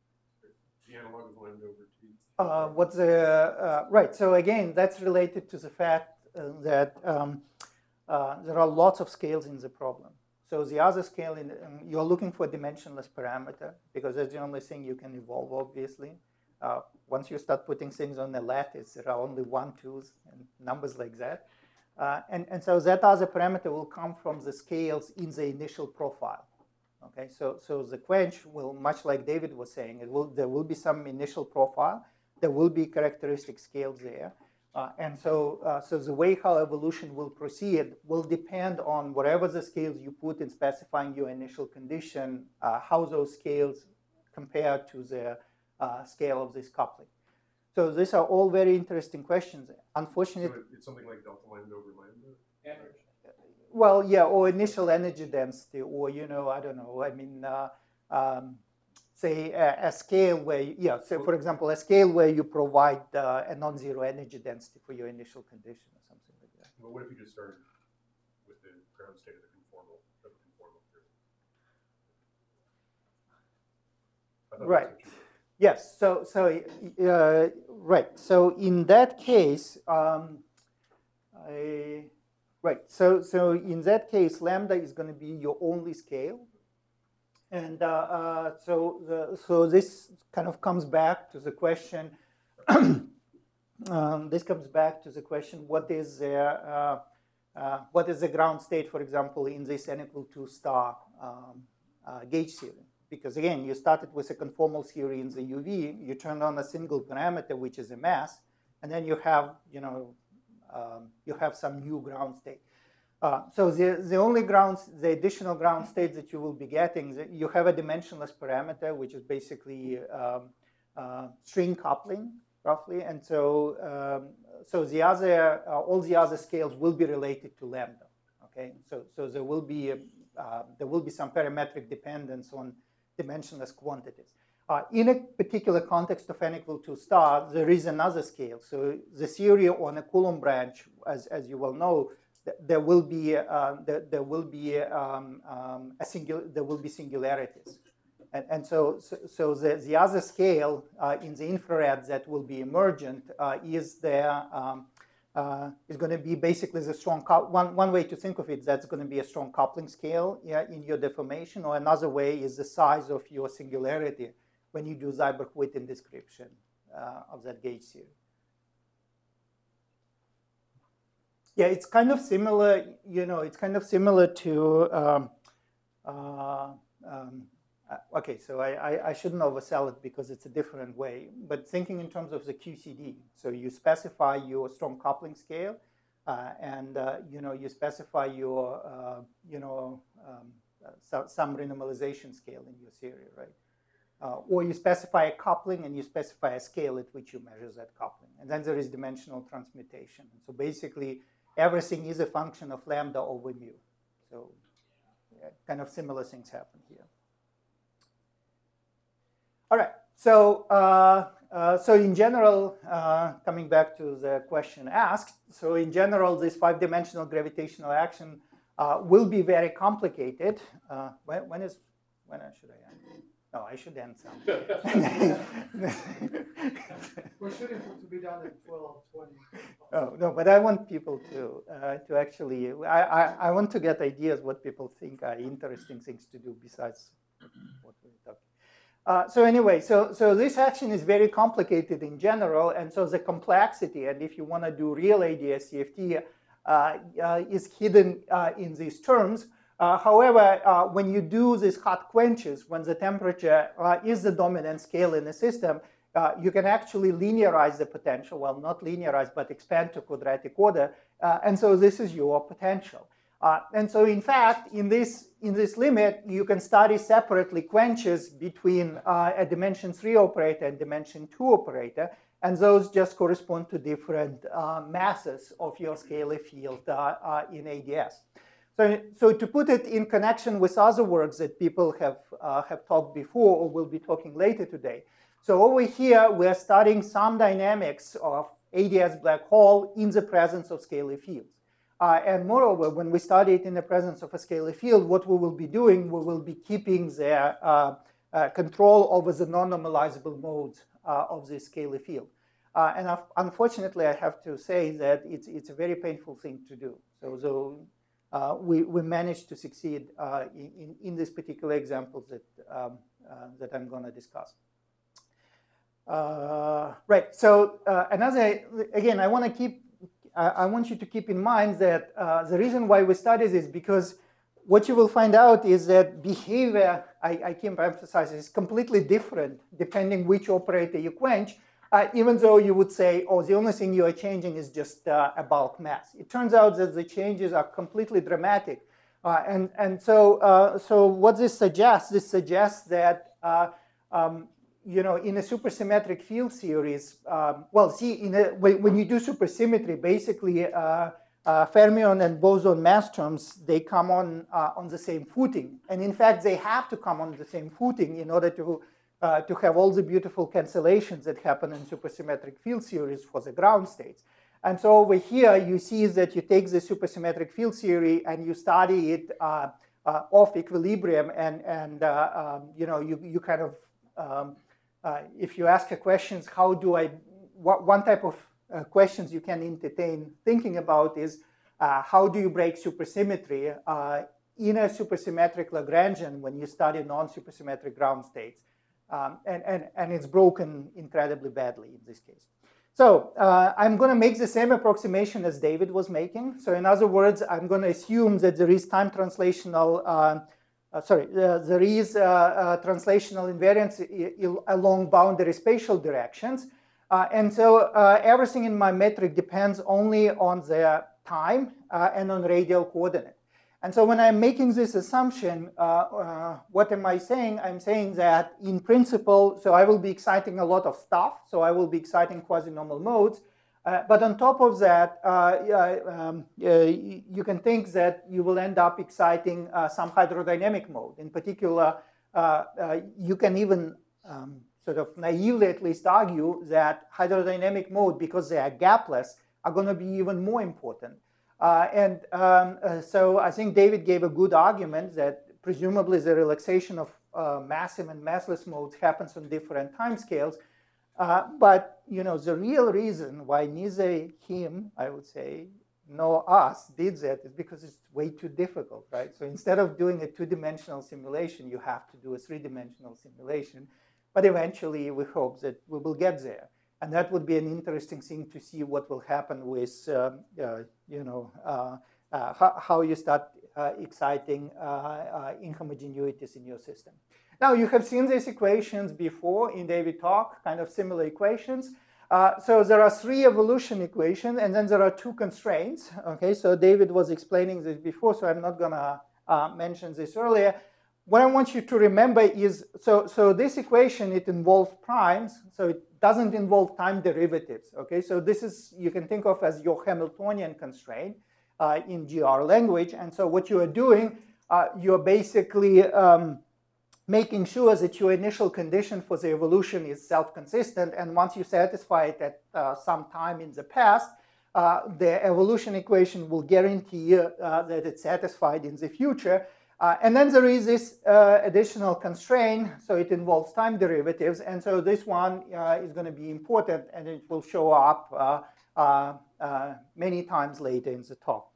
The analog of lambda over t? Uh, what's the, uh, right, so again, that's related to the fact uh, that um, uh, there are lots of scales in the problem. So the other scale, in, um, you're looking for a dimensionless parameter because that's the only thing you can evolve, obviously. Uh, once you start putting things on the lattice, there are only one, twos, and numbers like that. Uh, and, and so that other parameter will come from the scales in the initial profile. Okay, so, so the quench will, much like David was saying, it will, there will be some initial profile. There will be characteristic scales there. Uh, and so, uh, so the way how evolution will proceed will depend on whatever the scales you put in specifying your initial condition, uh, how those scales compare to the uh, scale of this coupling. So these are all very interesting questions. Unfortunately, so it's something like delta lambda over lambda? Energy. Well, yeah, or initial energy density, or, you know, I don't know, I mean, uh, um, say a, a scale where, yeah, so for example, a scale where you provide uh, a non-zero energy density for your initial condition or something like that. Well, what if you just started with the ground state of the conformal, of the conformal theory? Right. Yes, so, so uh, right, so in that case, um, I, right, so, so in that case, lambda is going to be your only scale. And uh, uh, so, the, so this kind of comes back to the question, um, this comes back to the question, what is the, uh, uh, what is the ground state, for example, in this n equal two star um, uh, gauge theory? Because again, you started with a conformal theory in the U V, you turned on a single parameter, which is a mass, and then you have, you know, um, you have some new ground state. Uh, so the, the only grounds, the additional ground state that you will be getting, that you have a dimensionless parameter, which is basically um, uh, string coupling, roughly. And so, um, so the other, uh, all the other scales will be related to lambda. Okay, so so there will be a, uh, there will be some parametric dependence on dimensionless quantities. Uh, in a particular context of n equal to star, there is another scale. So the theory on a Coulomb branch, as, as you well know, th there will be uh, there, there will be um, um, a singular there will be singularities, and, and so so, so the, the other scale uh, in the infrared that will be emergent uh, is there um, uh, is going to be basically the strong one one way to think of it, that's going to be a strong coupling scale, yeah, in your deformation, or another way is the size of your singularity when you do Seiberg-Witten description uh, of that gauge theory. Yeah, it's kind of similar, you know, it's kind of similar to, um, uh, um, uh, okay, so I, I, I shouldn't oversell it because it's a different way, but thinking in terms of the Q C D. So you specify your strong coupling scale, uh, and, uh, you know, you specify your, uh, you know, um, uh, so, some renormalization scale in your theory, right? Uh, or you specify a coupling and you specify a scale at which you measure that coupling. And then there is dimensional transmutation. And so basically, everything is a function of lambda over mu. So yeah, kind of similar things happen here. All right. So, uh, uh, so in general, uh, coming back to the question asked, so in general, this five-dimensional gravitational action uh, will be very complicated. Uh, when, when is, when should I end? No, I should end some. We're shooting for to be done at twelve twenty. Oh, no, but I want people to uh, to actually, I, I, I want to get ideas what people think are interesting things to do besides what we're talking. Uh, so anyway, so, so this action is very complicated in general, and so the complexity, and if you want to do real A D S C F T, uh, uh, is hidden uh, in these terms. Uh, however, uh, when you do these hot quenches, when the temperature uh, is the dominant scale in the system, uh, you can actually linearize the potential. Well, not linearize, but expand to quadratic order. Uh, and so this is your potential. Uh, and so, in fact, in this, in this limit, you can study separately quenches between uh, a dimension three operator and dimension two operator. And those just correspond to different uh, masses of your scalar field uh, uh, in A D S. So, so to put it in connection with other works that people have, uh, have talked before or will be talking later today. So over here, we're studying some dynamics of A D S black hole in the presence of scalar fields. Uh, and moreover, when we study it in the presence of a scalar field, what we will be doing, we will be keeping the uh, uh, control over the non-normalizable modes uh, of this scalar field. Uh, and unfortunately, I have to say that it's, it's a very painful thing to do. So, so Uh, we, we managed to succeed uh, in, in this particular example that, um, uh, that I'm going to discuss. Uh, right, so uh, another, again, I want to keep, I, I want you to keep in mind that uh, the reason why we study this is because what you will find out is that behavior, I, I keep emphasizing, is completely different depending which operator you quench. Uh, even though you would say, oh, the only thing you are changing is just uh, a bulk mass. It turns out that the changes are completely dramatic. Uh, and, and so, uh, so what this suggests, this suggests that, uh, um, you know, in a supersymmetric field series, um, well, see, in a, when you do supersymmetry, basically, uh, uh, fermion and boson mass terms, they come on, uh, on the same footing. And in fact, they have to come on the same footing in order to Uh, to have all the beautiful cancellations that happen in supersymmetric field theories for the ground states. And so over here, you see that you take the supersymmetric field theory and you study it uh, uh, off equilibrium, and, and uh, um, you know, you, you kind of, um, uh, if you ask a questions, how do I, what, one type of uh, questions you can entertain thinking about is, uh, how do you break supersymmetry uh, in a supersymmetric Lagrangian when you study non-supersymmetric ground states? Um, and, and, and it's broken incredibly badly in this case. So uh, I'm going to make the same approximation as David was making. So in other words, I'm going to assume that there is time translational, uh, uh, sorry, uh, there is uh, uh, translational invariance along boundary spatial directions. Uh, and so uh, everything in my metric depends only on the time uh, and on radial coordinate. And so when I'm making this assumption, uh, uh, what am I saying? I'm saying that in principle, so I will be exciting a lot of stuff. So I will be exciting quasi-normal modes. Uh, but on top of that, uh, um, uh, you can think that you will end up exciting uh, some hydrodynamic mode. In particular, uh, uh, you can even um, sort of naively at least argue that hydrodynamic mode, because they are gapless, are going to be even more important. Uh, and um, uh, so I think David gave a good argument that presumably the relaxation of uh, massive and massless modes happens on different timescales. Uh, but you know, the real reason why neither him, I would say, nor us did that is because it's way too difficult, right? So instead of doing a two-dimensional simulation, you have to do a three-dimensional simulation. But eventually, we hope that we will get there. And that would be an interesting thing to see what will happen with, um, uh, you know, uh, uh, how, how you start uh, exciting uh, uh, inhomogeneities in your system. Now, you have seen these equations before in David talk, kind of similar equations. Uh, so there are three evolution equations, and then there are two constraints. Okay, so David was explaining this before, so I'm not going to uh, mention this earlier. What I want you to remember is, so, so this equation, it involves primes, so it doesn't involve time derivatives. Okay, so this is, you can think of as your Hamiltonian constraint uh, in G R language. And so what you are doing, uh, you're basically um, making sure that your initial condition for the evolution is self-consistent. And once you satisfy it at uh, some time in the past, uh, the evolution equation will guarantee uh, that it's satisfied in the future. Uh, and then there is this uh, additional constraint, so it involves time derivatives. And so this one uh, is going to be important, and it will show up uh, uh, uh, many times later in the talk.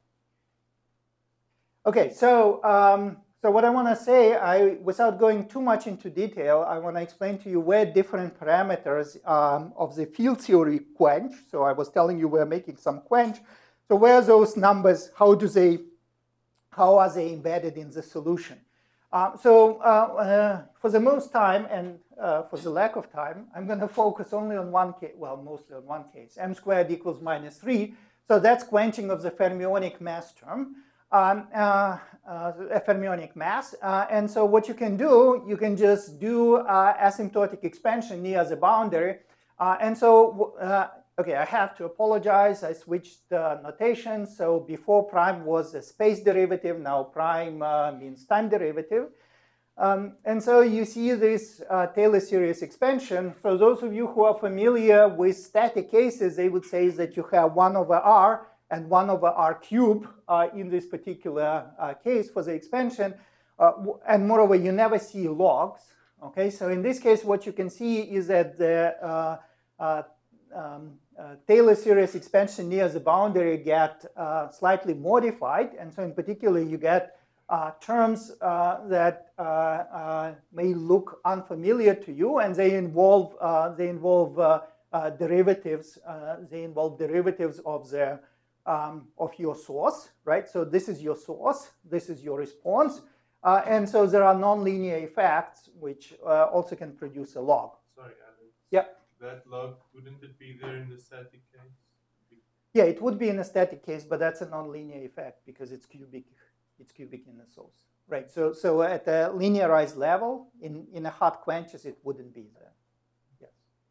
Okay, so, um, so what I want to say, I, without going too much into detail, I want to explain to you where different parameters um, of the field theory quench. So I was telling you we're making some quench. So where are those numbers? How do they How are they embedded in the solution? Uh, so uh, uh, for the most time, and uh, for the lack of time, I'm going to focus only on one case, well, mostly on one case, m squared equals minus three. So that's quenching of the fermionic mass term, um, uh, uh, a fermionic mass. Uh, and so what you can do, you can just do uh, asymptotic expansion near the boundary. Uh, and so uh, Okay, I have to apologize. I switched uh, notation. So before prime was a space derivative. Now prime uh, means time derivative. Um, and so you see this uh, Taylor series expansion. For those of you who are familiar with static cases, they would say that you have one over r and one over r cubed uh, in this particular uh, case for the expansion. Uh, and moreover, you never see logs. Okay, so in this case, what you can see is that the uh, uh, um, Uh, Taylor series expansion near the boundary get uh, slightly modified, and so in particular you get uh, terms uh, that uh, uh, may look unfamiliar to you, and they involve uh, they involve uh, uh, derivatives. Uh, they involve derivatives of the um, of your source, right? So this is your source, this is your response, uh, and so there are nonlinear effects which uh, also can produce a log. Sorry, Alex. Yeah. That log, wouldn't it be there in the static case? Yeah, it would be in a static case, but that's a nonlinear effect because it's cubic. It's cubic in the source, right? So, so at a linearized level, in in a hot quenches, it wouldn't be there. Yes.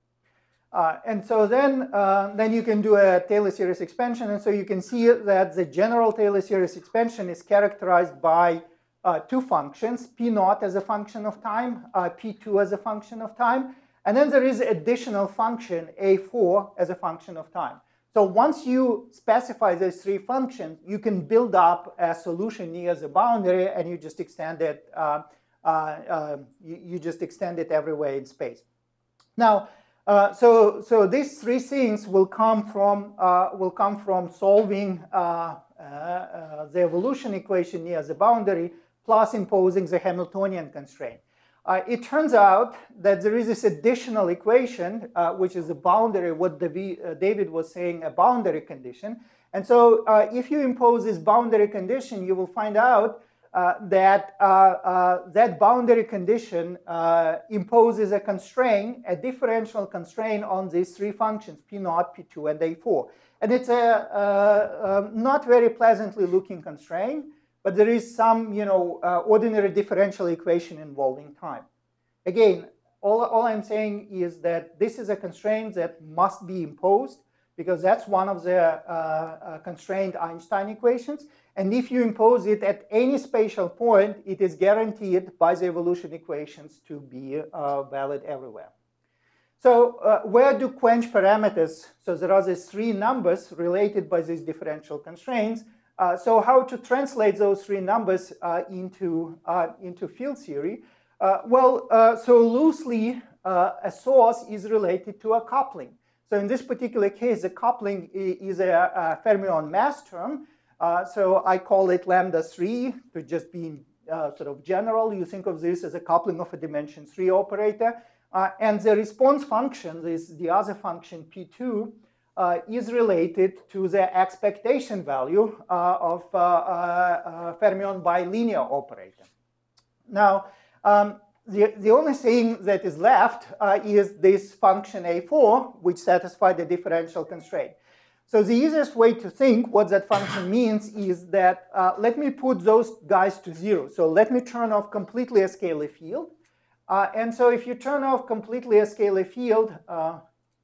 Uh, and so then, uh, then you can do a Taylor series expansion, and so you can see that the general Taylor series expansion is characterized by uh, two functions: p naught as a function of time, uh, p two as a function of time. And then there is additional function a four as a function of time. So once you specify those three functions, you can build up a solution near the boundary, and you just extend it. Uh, uh, uh, you, you just extend it everywhere in space. Now, uh, so so these three things will come from uh, will come from solving uh, uh, uh, the evolution equation near the boundary, plus imposing the Hamiltonian constraint. Uh, it turns out that there is this additional equation, uh, which is a boundary, what David, uh, David was saying, a boundary condition. And so uh, if you impose this boundary condition, you will find out uh, that uh, uh, that boundary condition uh, imposes a constraint, a differential constraint on these three functions, p naught, p two, and a four. And it's a uh, uh, not very pleasantly looking constraint. But there is some, you know, uh, ordinary differential equation involving time. Again, all, all I'm saying is that this is a constraint that must be imposed. because that's one of the uh, uh, constrained Einstein equations. And if you impose it at any spatial point, it is guaranteed by the evolution equations to be uh, valid everywhere. So uh, where do quench parameters, so there are these three numbers related by these differential constraints. Uh, so how to translate those three numbers uh, into, uh, into field theory? Uh, well, uh, so loosely, uh, a source is related to a coupling. So in this particular case, the coupling is a, a fermion mass term. Uh, so I call it lambda three to just be uh, sort of general. You think of this as a coupling of a dimension three operator. Uh, and the response function, this the other function P two, uh, is related to the expectation value uh, of uh, uh, fermion bilinear operator. Now, um, the, the only thing that is left uh, is this function A four, which satisfies the differential constraint. So the easiest way to think what that function means is that uh, let me put those guys to zero. So let me turn off completely a scalar field. Uh, and so if you turn off completely a scalar field, uh,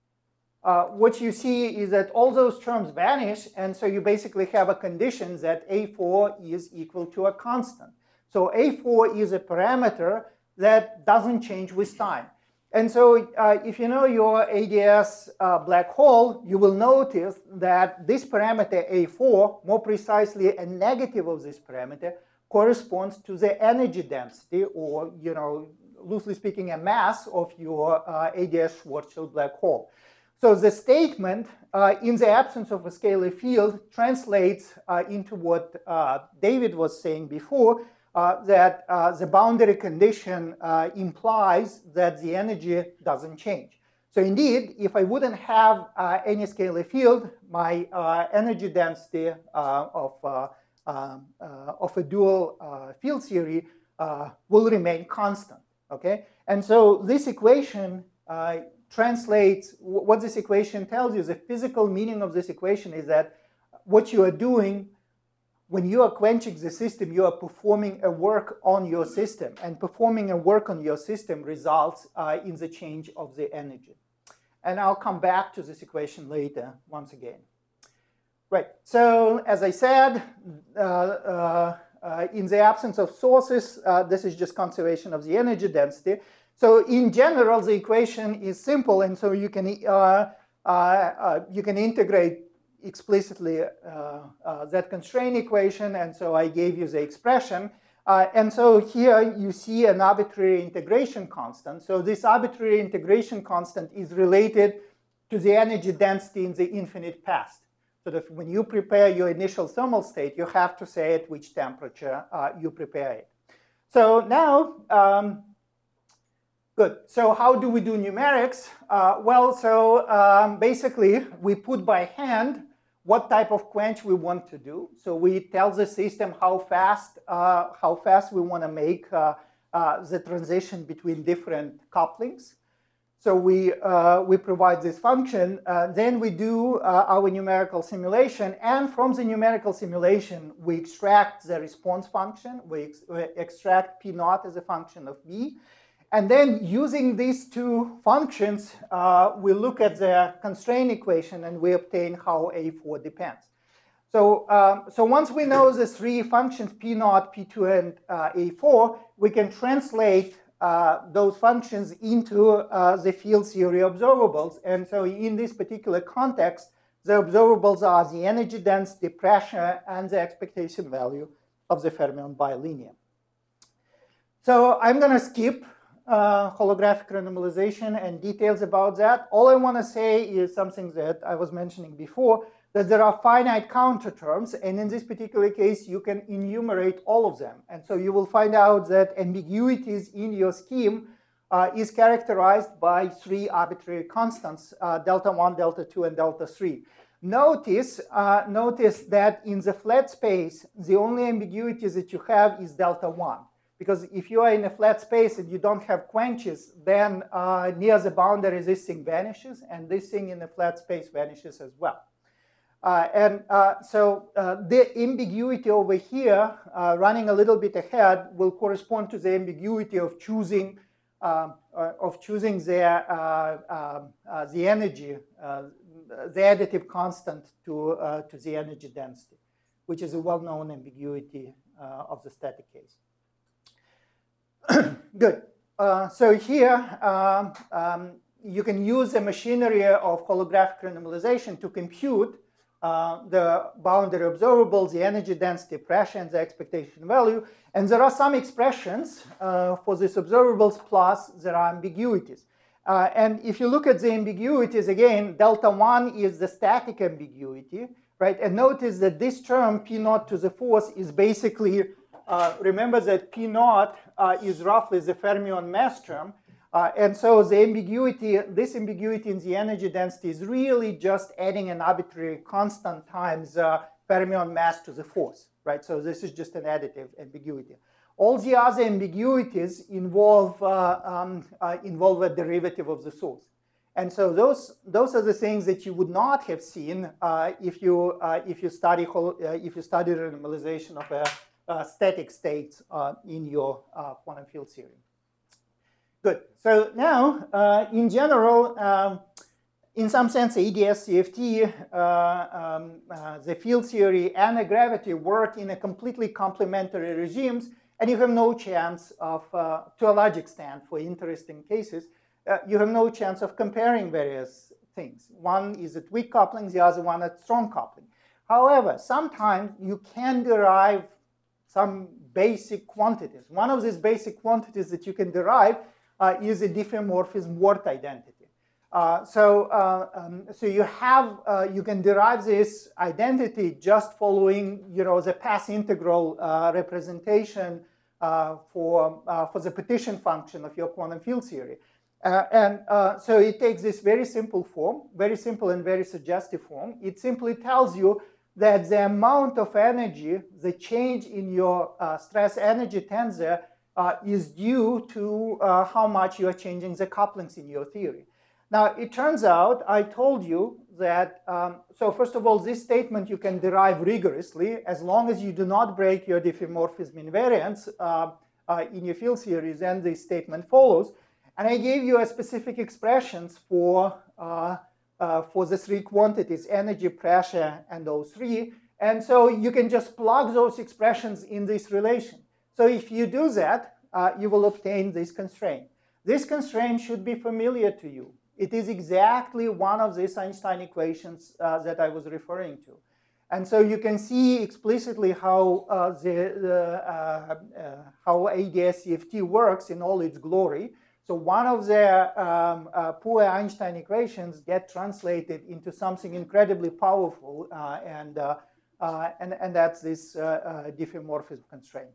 uh, what you see is that all those terms vanish. And so you basically have a condition that A four is equal to a constant. So A four is a parameter that doesn't change with time. And so uh, if you know your A D S uh, black hole, you will notice that this parameter A four, more precisely a negative of this parameter, corresponds to the energy density, or, you know, loosely speaking, a mass of your uh, A D S Schwarzschild black hole. So the statement, uh, in the absence of a scalar field, translates uh, into what uh, David was saying before, uh, that uh, the boundary condition uh, implies that the energy doesn't change. So indeed, if I wouldn't have uh, any scalar field, my uh, energy density uh, of, uh, uh, uh, of a dual uh, field theory uh, will remain constant. Okay, and so this equation uh, translates, what this equation tells you, the physical meaning of this equation is that what you are doing when you are quenching the system, you are performing a work on your system, and performing a work on your system results uh, in the change of the energy. And I'll come back to this equation later once again. Right, so as I said, uh, uh, Uh, in the absence of sources, uh, this is just conservation of the energy density. So in general, the equation is simple, and so you can uh, uh, uh, you can integrate explicitly uh, uh, that constraint equation, and so I gave you the expression. Uh, and so here you see an arbitrary integration constant. So this arbitrary integration constant is related to the energy density in the infinite past. So that when you prepare your initial thermal state, you have to say at which temperature uh, you prepare it. So now, um, good. So how do we do numerics? Uh, well, so um, basically, we put by hand what type of quench we want to do. So we tell the system how fast, uh, how fast we want to make uh, uh, the transition between different couplings. So we, uh, we provide this function, uh, then we do uh, our numerical simulation, and from the numerical simulation, we extract the response function, we, ex we extract P naught as a function of V, and then using these two functions, uh, we look at the constraint equation and we obtain how A four depends. So, um, so once we know the three functions, P naught, P two, and uh, A four, we can translate Uh, those functions into uh, the field theory observables. And so in this particular context, the observables are the energy density, pressure, and the expectation value of the fermion bilinear. So I'm going to skip uh, holographic randomization and details about that. All I want to say is something that I was mentioning before, that there are finite counter terms, and in this particular case, you can enumerate all of them. And so you will find out that ambiguities in your scheme uh, is characterized by three arbitrary constants, uh, delta one, delta two, and delta three. Notice, uh, notice that in the flat space, the only ambiguity that you have is delta one. Because if you are in a flat space and you don't have quenches, then uh, near the boundary, this thing vanishes, and this thing in the flat space vanishes as well. Uh, and uh, so uh, the ambiguity over here, uh, running a little bit ahead, will correspond to the ambiguity of choosing uh, uh, of choosing the uh, uh, uh, the energy uh, the additive constant to, uh, to the energy density, which is a well-known ambiguity uh, of the static case. Good. Uh, so here, um, um, you can use the machinery of holographic renormalization to compute uh, the boundary observables, the energy density, pressure, and the expectation value. And there are some expressions uh, for these observables, plus there are ambiguities. Uh, and if you look at the ambiguities, again, delta one is the static ambiguity, right? And notice that this term, P naught to the fourth, is basically, uh, remember that P naught uh, is roughly the fermion mass term. Uh, and so the ambiguity, this ambiguity in the energy density is really just adding an arbitrary constant times uh, fermion mass to the fourth, right? So this is just an additive ambiguity. All the other ambiguities involve, uh, um, uh, involve a derivative of the source. And so those, those are the things that you would not have seen uh, if, you, uh, if, you study, uh, if you study renormalization of a, a static state uh, in your uh, quantum field theory. Good. So now, uh, in general, um, in some sense, A D S C F T, uh, um, uh, the field theory, and the gravity work in a completely complementary regimes, and you have no chance of, uh, to a large extent, for interesting cases, uh, you have no chance of comparing various things. One is at weak coupling, the other one at strong coupling. However, sometimes you can derive some basic quantities. One of these basic quantities that you can derive Uh, is a diffeomorphism Ward identity. Uh, so, uh, um, so you have, uh, you can derive this identity just following, you know, the path integral uh, representation uh, for uh, for the partition function of your quantum field theory, uh, and uh, so it takes this very simple form, very simple and very suggestive form. It simply tells you that the amount of energy, the change in your uh, stress energy tensor, Uh, is due to uh, how much you are changing the couplings in your theory. Now, it turns out, I told you that, um, so first of all, this statement you can derive rigorously as long as you do not break your diffeomorphism invariance uh, uh, in your field theory, then this statement follows. And I gave you a specific expressions for, uh, uh, for the three quantities, energy, pressure, and O three. And so you can just plug those expressions in this relation. So if you do that, uh, you will obtain this constraint. This constraint should be familiar to you. It is exactly one of these Einstein equations uh, that I was referring to. And so you can see explicitly how, uh, the, the, uh, uh, how A D S C F T works in all its glory. So one of the um, uh, poor Einstein equations get translated into something incredibly powerful, uh, and, uh, uh, and, and that's this uh, uh, diffeomorphism constraint.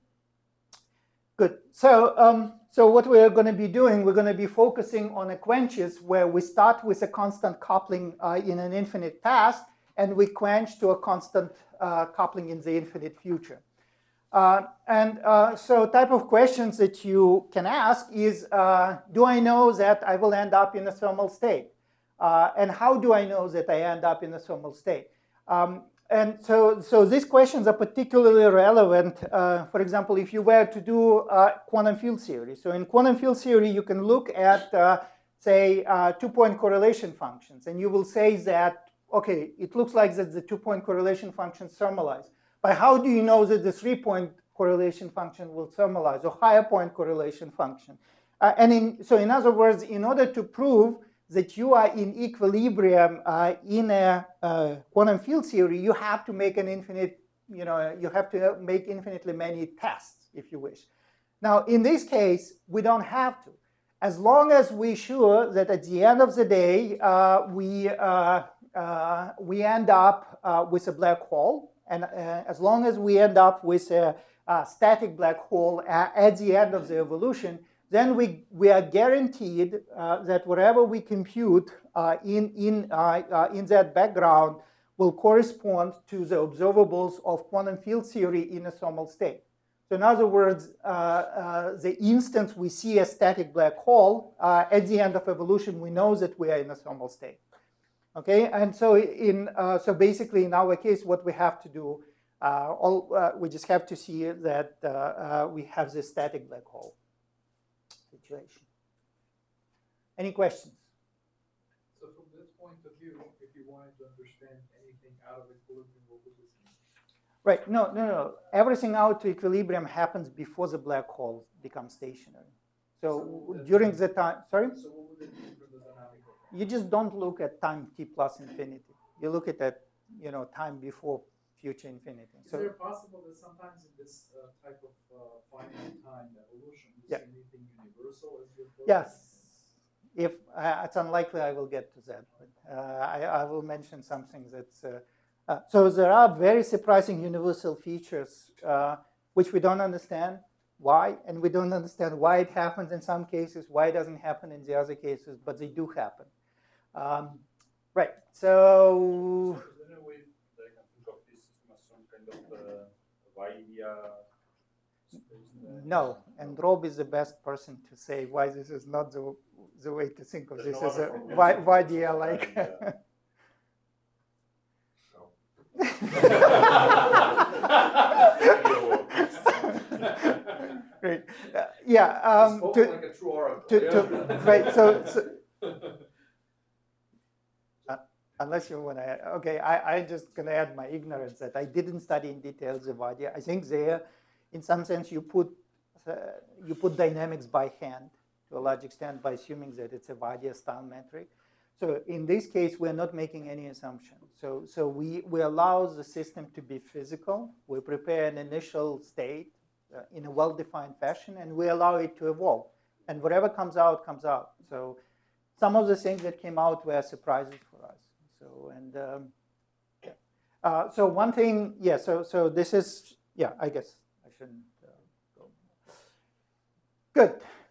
Good. So, um, so what we're going to be doing, we're going to be focusing on a quenches where we start with a constant coupling uh, in an infinite past, and we quench to a constant uh, coupling in the infinite future. Uh, and uh, so type of questions that you can ask is, uh, do I know that I will end up in a thermal state? Uh, and how do I know that I end up in a thermal state? Um, And so, so these questions are particularly relevant, uh, for example, if you were to do uh, quantum field theory. So in quantum field theory, you can look at, uh, say, uh, two-point correlation functions. And you will say that, OK, it looks like that the two-point correlation functions thermalize. But how do you know that the three-point correlation function will thermalize, or higher point correlation function? Uh, and in, so in other words, in order to prove that you are in equilibrium uh, in a uh, quantum field theory, you have to make an infinite, you know, you have to make infinitely many tests, if you wish. Now, in this case, we don't have to. As long as we're sure that at the end of the day, uh, we, uh, uh, we end up uh, with a black hole, and uh, as long as we end up with a, a static black hole at the end of the evolution, then we, we are guaranteed uh, that whatever we compute uh, in, in, uh, uh, in that background will correspond to the observables of quantum field theory in a thermal state. So in other words, uh, uh, the instant we see a static black hole, uh, at the end of evolution, we know that we are in a thermal state. Okay, and so, in, uh, so basically in our case, what we have to do, uh, all, uh, we just have to see that uh, uh, we have this static black hole situation. Any questions? So from this point of view, if you wanted to understand anything out of equilibrium, what would this mean? Right. No, no, no. Everything out to equilibrium happens before the black hole becomes stationary. So, So during the time, sorry? So what would it mean for the dynamic of that? You just don't look at time t plus infinity. You look at that, you know, time before future infinity. Is So, it possible that sometimes in this uh, type of uh, finite time evolution, you Yeah. see anything universal as you're yes. If uh, it's unlikely, I will get to that. But uh, I, I will mention something that's. Uh, uh, so there are very surprising universal features uh, which we don't understand why, and we don't understand why it happens in some cases, why it doesn't happen in the other cases, but they do happen. Um, right. So. So is there a way that I can think of this system as some kind of uh, Vaidia space? there? No, and Rob is the best person to say why this is not the, the way to think of There's this no as a other formula why, for why this do you kind like of, uh, Great. Uh, yeah. Um, Spoken to, like a true oracle. to, yeah. to, right. So, so uh, unless you want to, okay, I I just gonna add my ignorance that I didn't study in detail the Vadia. I think there, in some sense, you put uh, you put dynamics by hand to a large extent by assuming that it's a Vadia style metric. So in this case, we're not making any assumption. So, so we, we allow the system to be physical. We prepare an initial state uh, in a well-defined fashion, and we allow it to evolve. And whatever comes out, comes out. So some of the things that came out were surprises for us. So, and um, yeah. Uh, so one thing, yeah, so, so this is, yeah, I guess I shouldn't uh, go. Good.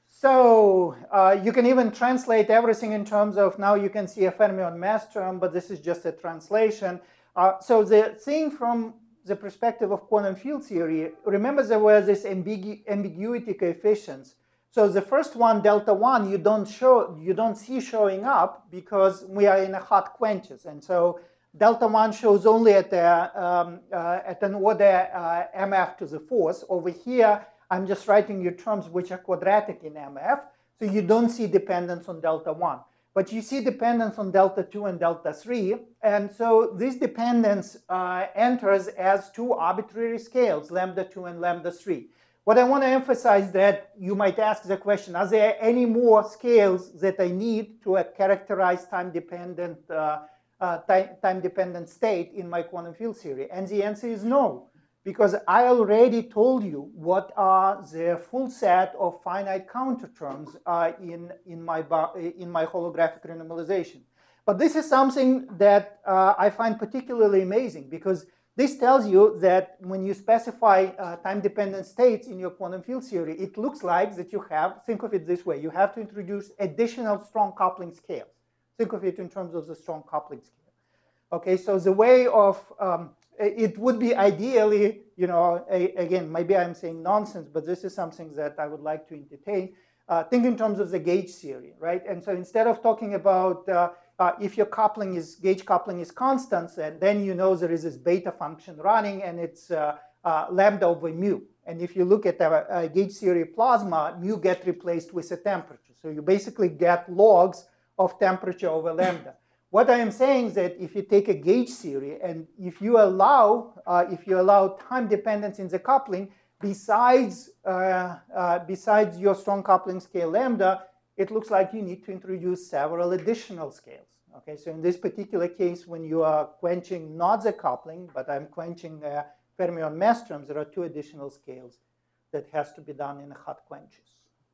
So uh, you can even translate everything in terms of, now you can see a fermion mass term, but this is just a translation. Uh, so the thing from the perspective of quantum field theory, remember there were these ambigu ambiguity coefficients. So the first one, delta one, you don't show, you don't see showing up because we are in a hot quenches, and so delta one shows only at a, um, uh, at an order uh, M F to the fourth. Over here, I'm just writing your terms which are quadratic in M F, so you don't see dependence on delta one. But you see dependence on delta two and delta three, and so this dependence uh, enters as two arbitrary scales, lambda two and lambda three. What I want to emphasize that you might ask the question, are there any more scales that I need to uh, characterize time-dependent uh, uh, time-dependent state in my quantum field theory? And the answer is no. Because I already told you what are the full set of finite counter terms uh, in, in, my in my holographic renormalization. But this is something that uh, I find particularly amazing, because this tells you that when you specify uh, time-dependent states in your quantum field theory, it looks like that you have, think of it this way, you have to introduce additional strong coupling scales. Think of it in terms of the strong coupling scale. Okay, so the way of, um, it would be ideally, you know, a, again, maybe I'm saying nonsense, but this is something that I would like to entertain. Uh, think in terms of the gauge theory, right? And so instead of talking about uh, uh, if your coupling is, gauge coupling is constant, and then you know there is this beta function running, and it's uh, uh, lambda over mu. And if you look at a, a gauge theory plasma, mu get replaced with a temperature. So you basically get logs of temperature over lambda. What I am saying is that if you take a gauge theory and if you allow, uh, if you allow time dependence in the coupling, besides, uh, uh, besides your strong coupling scale lambda, it looks like you need to introduce several additional scales. Okay, so in this particular case, when you are quenching not the coupling, but I'm quenching uh, fermion mass terms, there are two additional scales that has to be done in hot quenches.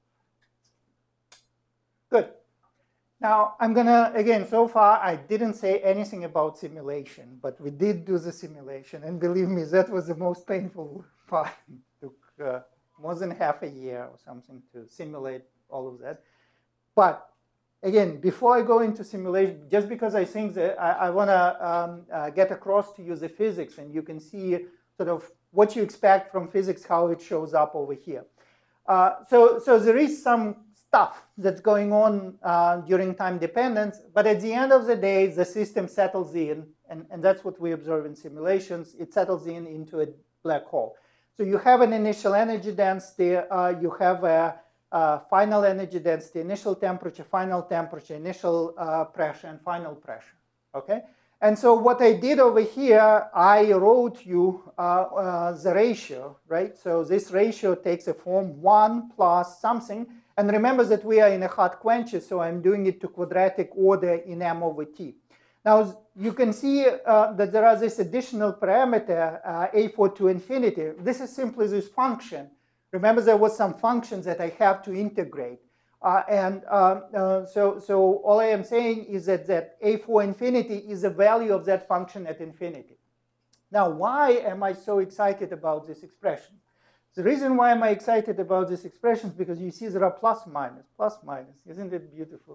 Good. Now, I'm going to, again, so far, I didn't say anything about simulation, but we did do the simulation. And believe me, that was the most painful part. It took uh, more than half a year or something to simulate all of that. But again, before I go into simulation, just because I think that I, I want to um, uh, get across to you the physics, and you can see sort of what you expect from physics, how it shows up over here. Uh, so, so there is some stuff that's going on uh, during time dependence, but at the end of the day, the system settles in, and, and that's what we observe in simulations. It settles in into a black hole. So you have an initial energy density, uh, you have a uh, final energy density, initial temperature, final temperature, initial uh, pressure, and final pressure. Okay? And so what I did over here, I wrote you uh, uh, the ratio, right? So this ratio takes a form one plus something. And remember that we are in a hot quencher, so I'm doing it to quadratic order in m over t. Now, you can see uh, that there are this additional parameter, uh, a four to infinity. This is simply this function. Remember, there was some functions that I have to integrate. Uh, and uh, uh, so, so all I am saying is that, that a four infinity is the value of that function at infinity. Now, why am I so excited about this expression? The reason why am I excited about this expression is because you see there are plus minus, plus minus. Isn't it beautiful?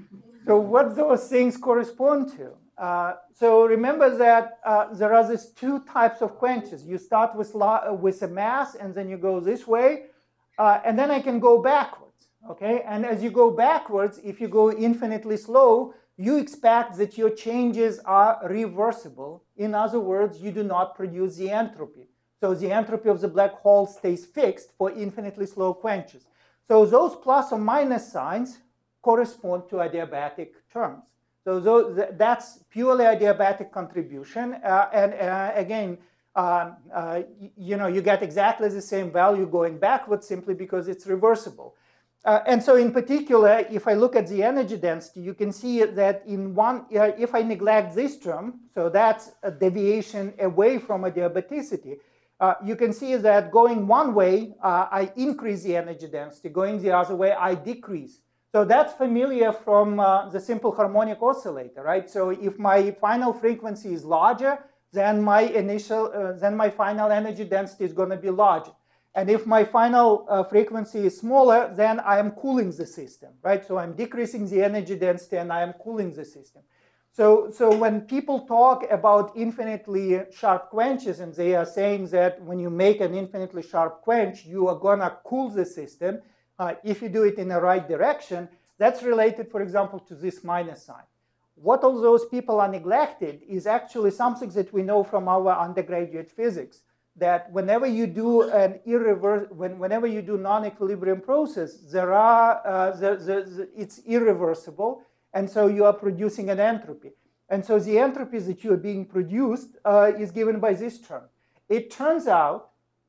So what those things correspond to? Uh, so remember that uh, there are these two types of quenches. You start with, with a mass, and then you go this way, uh, and then I can go backwards. Okay, and as you go backwards, if you go infinitely slow, you expect that your changes are reversible. In other words, you do not produce the entropy. So the entropy of the black hole stays fixed for infinitely slow quenches. So those plus or minus signs correspond to adiabatic terms. So those, that's purely adiabatic contribution. Uh, and uh, again, um, uh, you know, you get exactly the same value going backwards simply because it's reversible. Uh, and so in particular, if I look at the energy density, you can see that in one, uh, if I neglect this term, so that's a deviation away from adiabaticity, uh, you can see that going one way, uh, I increase the energy density. Going the other way, I decrease. So that's familiar from uh, the simple harmonic oscillator, right? So if my final frequency is larger, then my initial, uh, then my final energy density is going to be larger. And if my final uh, frequency is smaller, then I am cooling the system, right? So I'm decreasing the energy density and I am cooling the system. So, so when people talk about infinitely sharp quenches and they are saying that when you make an infinitely sharp quench, you are gonna cool the system, uh, if you do it in the right direction, that's related, for example, to this minus sign. What all those people are neglected is actually something that we know from our undergraduate physics, that whenever you do an irreverse, when, whenever you do non-equilibrium process, there are, uh, the, the, the, it's irreversible, and so you are producing an entropy. And so the entropy that you are being produced uh, is given by this term. It turns out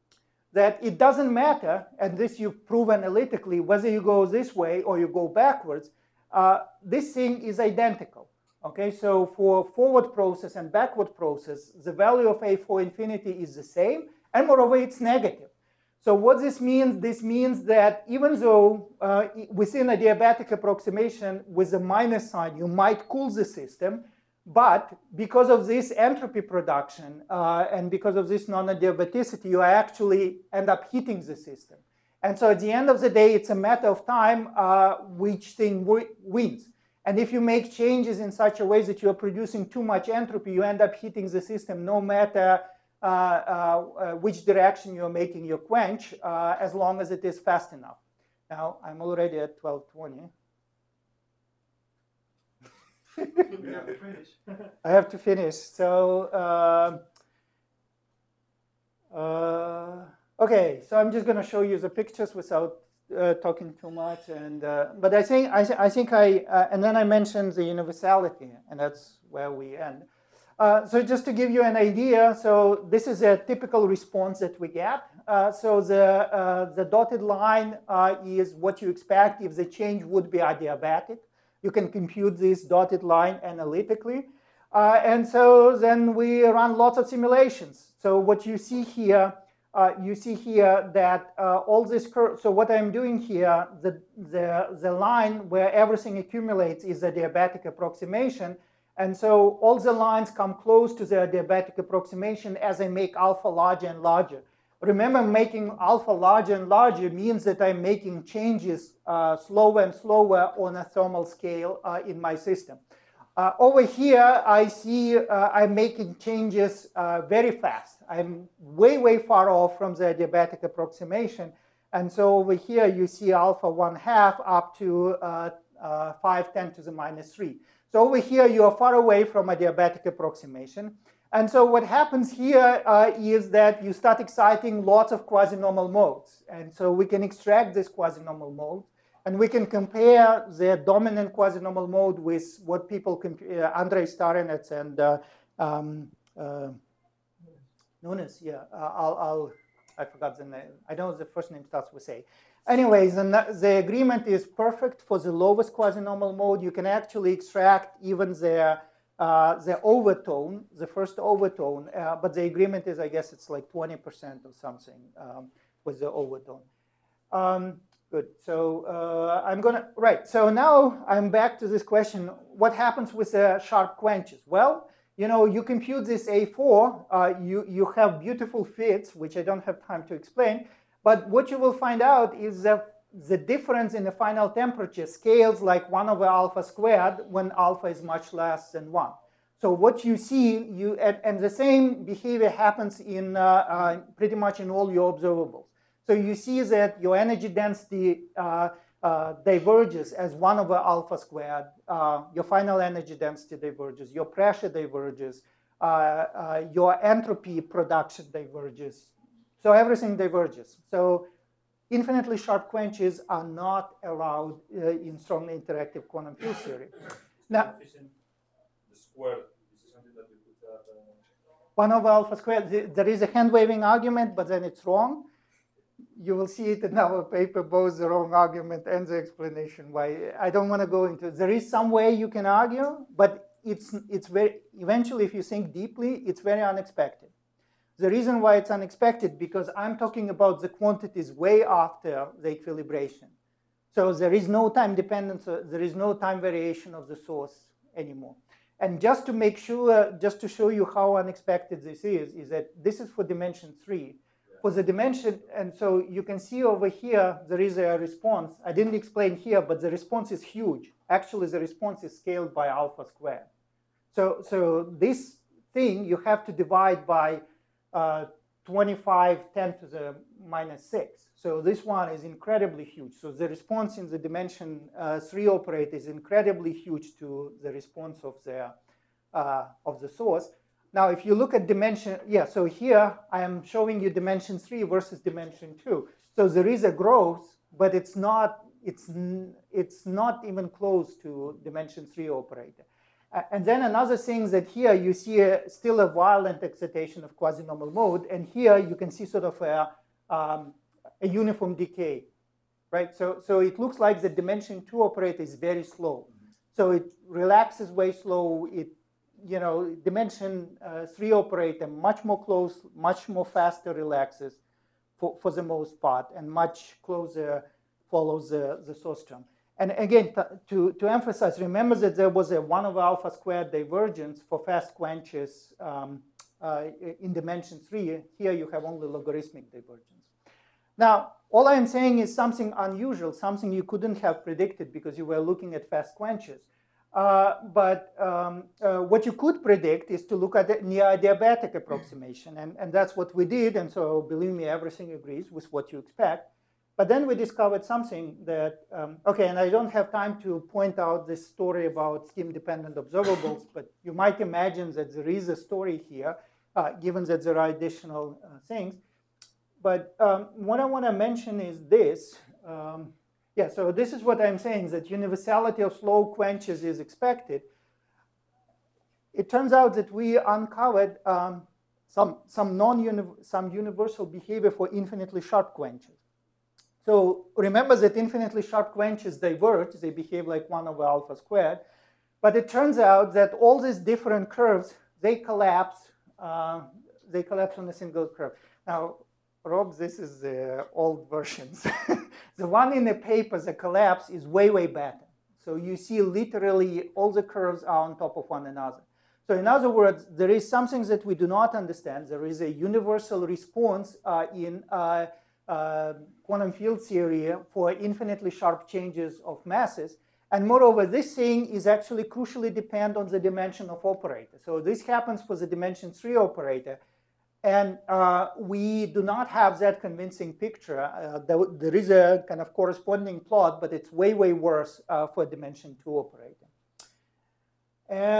that it doesn't matter, and this you prove analytically, whether you go this way or you go backwards, uh, this thing is identical. Okay, so for forward process and backward process, the value of a four infinity is the same, and moreover, it's negative. So what this means, this means that even though uh, within a adiabatic approximation with a minus sign, you might cool the system, but because of this entropy production uh, and because of this non-adiabaticity, you actually end up heating the system. And so at the end of the day, it's a matter of time uh, which thing wins. And if you make changes in such a way that you are producing too much entropy, you end up heating the system no matter uh, uh, uh, which direction you're making your quench, uh, as long as it is fast enough. Now, I'm already at twelve twenty. We have to finish. I have to finish. So, uh, uh, okay, so I'm just going to show you the pictures without Uh, talking too much, and uh, but I think I, th I think I uh, and then I mentioned the universality, and that's where we end. Uh, so just to give you an idea, so this is a typical response that we get. Uh, so the uh, the dotted line uh, is what you expect if the change would be adiabatic. You can compute this dotted line analytically, uh, and so then we run lots of simulations. So what you see here. Uh, you see here that uh, all this curve, so what I'm doing here, the, the, the line where everything accumulates is the adiabatic approximation. And so all the lines come close to the adiabatic approximation as I make alpha larger and larger. Remember, making alpha larger and larger means that I'm making changes uh, slower and slower on a thermal scale uh, in my system. Uh, over here, I see uh, I'm making changes uh, very fast. I'm way, way far off from the adiabatic approximation. And so over here, you see alpha one half up to uh, uh, five ten to the minus three. So over here, you are far away from adiabatic approximation. And so what happens here uh, is that you start exciting lots of quasi-normal modes. And so we can extract this quasi-normal mode, and we can compare the dominant quasi-normal mode with what people, uh, Andrei Starinets and uh, um, uh, Nunes, yeah, uh, I'll, I'll, I forgot the name. I know the first name starts with A. Anyways, the, the agreement is perfect for the lowest quasi-normal mode. You can actually extract even the Uh, the overtone, the first overtone, uh, but the agreement is, I guess it's like twenty percent or something um, with the overtone. Um, good, so uh, I'm gonna, right, so now I'm back to this question, what happens with the sharp quenches? Well, you know, you compute this A four, uh, you, you have beautiful fits, which I don't have time to explain, but what you will find out is that the difference in the final temperature scales like one over alpha squared when alpha is much less than one. So what you see, you and, and the same behavior happens in uh, uh, pretty much in all your observables. So you see that your energy density uh, uh, diverges as one over alpha squared. Uh, your final energy density diverges. Your pressure diverges. Uh, uh, your entropy production diverges. So everything diverges. So infinitely sharp quenches are not allowed uh, in strongly interactive quantum field theory. Now, the square, this is something that you could have. Uh... one over alpha squared, there is a hand-waving argument, but then it's wrong. You will see it in our paper, both the wrong argument and the explanation why. I don't want to go into it. There is some way you can argue, but it's, it's very, eventually, if you think deeply, it's very unexpected. The reason why it's unexpected, because I'm talking about the quantities way after the equilibration. So there is no time dependence, there is no time variation of the source anymore. And just to make sure, just to show you how unexpected this is, is that this is for dimension three. For the dimension, and so you can see over here, there is a response. I didn't explain here, but the response is huge. Actually, the response is scaled by alpha squared. So, so this thing you have to divide by Uh, twenty-five, ten to the minus six. So this one is incredibly huge. So the response in the dimension uh, three operator is incredibly huge to the response of the, uh, of the source. Now, if you look at dimension, yeah, so here I am showing you dimension three versus dimension two. So there is a growth, but it's not, it's, it's not even close to dimension three operator. And then another thing that here you see a, still a violent excitation of quasi-normal mode, and here you can see sort of a, um, a uniform decay, right? So, so it looks like the dimension two operator is very slow. So it relaxes way slow. It, you know, dimension uh, three operator much more close, much more faster relaxes for, for the most part, and much closer follows the, the source term. And again, to, to emphasize, remember that there was a one over alpha squared divergence for fast quenches um, uh, in dimension three. Here you have only logarithmic divergence. Now, all I'm saying is something unusual, something you couldn't have predicted because you were looking at fast quenches. Uh, but um, uh, what you could predict is to look at the near adiabatic approximation. And, and that's what we did. And so believe me, everything agrees with what you expect. But then we discovered something that, um, okay, and I don't have time to point out this story about scheme-dependent observables, but you might imagine that there is a story here, uh, given that there are additional uh, things. But um, what I want to mention is this. Um, yeah, so this is what I'm saying, that universality of slow quenches is expected. It turns out that we uncovered um, some, some, non-uni some universal behavior for infinitely sharp quenches. So remember that infinitely sharp quenches diverge. They behave like one over alpha squared. But it turns out that all these different curves, they collapse. Uh, they collapse on a single curve. Now, Rob, this is the old versions. The one in the paper, the collapse, is way, way better. So you see literally all the curves are on top of one another. So in other words, there is something that we do not understand. There is a universal response uh, in uh, Uh, quantum field theory for infinitely sharp changes of masses. And moreover, this thing is actually crucially dependent on the dimension of operator. So this happens for the dimension three operator. And uh, we do not have that convincing picture. Uh, there, there is a kind of corresponding plot, but it's way, way worse uh, for dimension two operator. And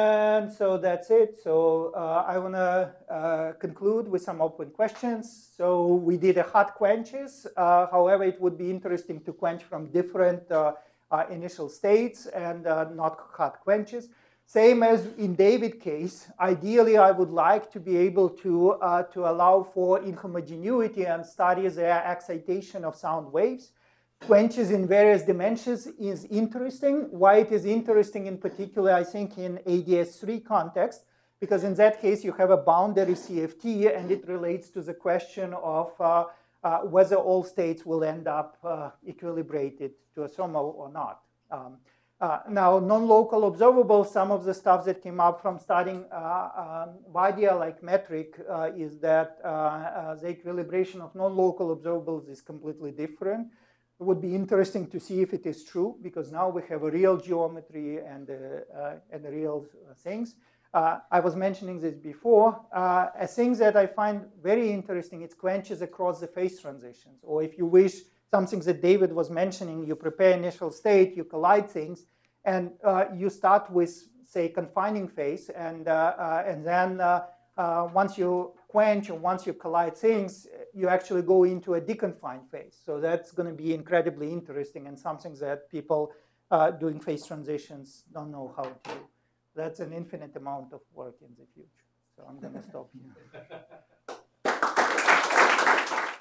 And so that's it. So uh, I want to uh, conclude with some open questions. So we did a hot quenches. Uh, however, it would be interesting to quench from different uh, uh, initial states and uh, not hot quenches. Same as in David case, ideally I would like to be able to, uh, to allow for inhomogeneity and study the excitation of sound waves. Quenches in various dimensions is interesting. Why it is interesting in particular, I think, in A D S three context, because in that case you have a boundary C F T and it relates to the question of uh, uh, whether all states will end up uh, equilibrated to a thermal or not. Um, Uh, now, non-local observables, some of the stuff that came up from studying uh, um, Vaidya like metric uh, is that uh, uh, the equilibration of non-local observables is completely different. It would be interesting to see if it is true, because now we have a real geometry and, uh, uh, and real things. Uh, I was mentioning this before. Uh, a thing that I find very interesting, it's quenches across the phase transitions, or if you wish, something that David was mentioning, you prepare initial state, you collide things, and uh, you start with, say, confining phase, and, uh, uh, and then uh, uh, once you quench or once you collide things, you actually go into a deconfined phase. So that's going to be incredibly interesting and something that people uh, doing phase transitions don't know how to do. That's an infinite amount of work in the future. So I'm going to stop here.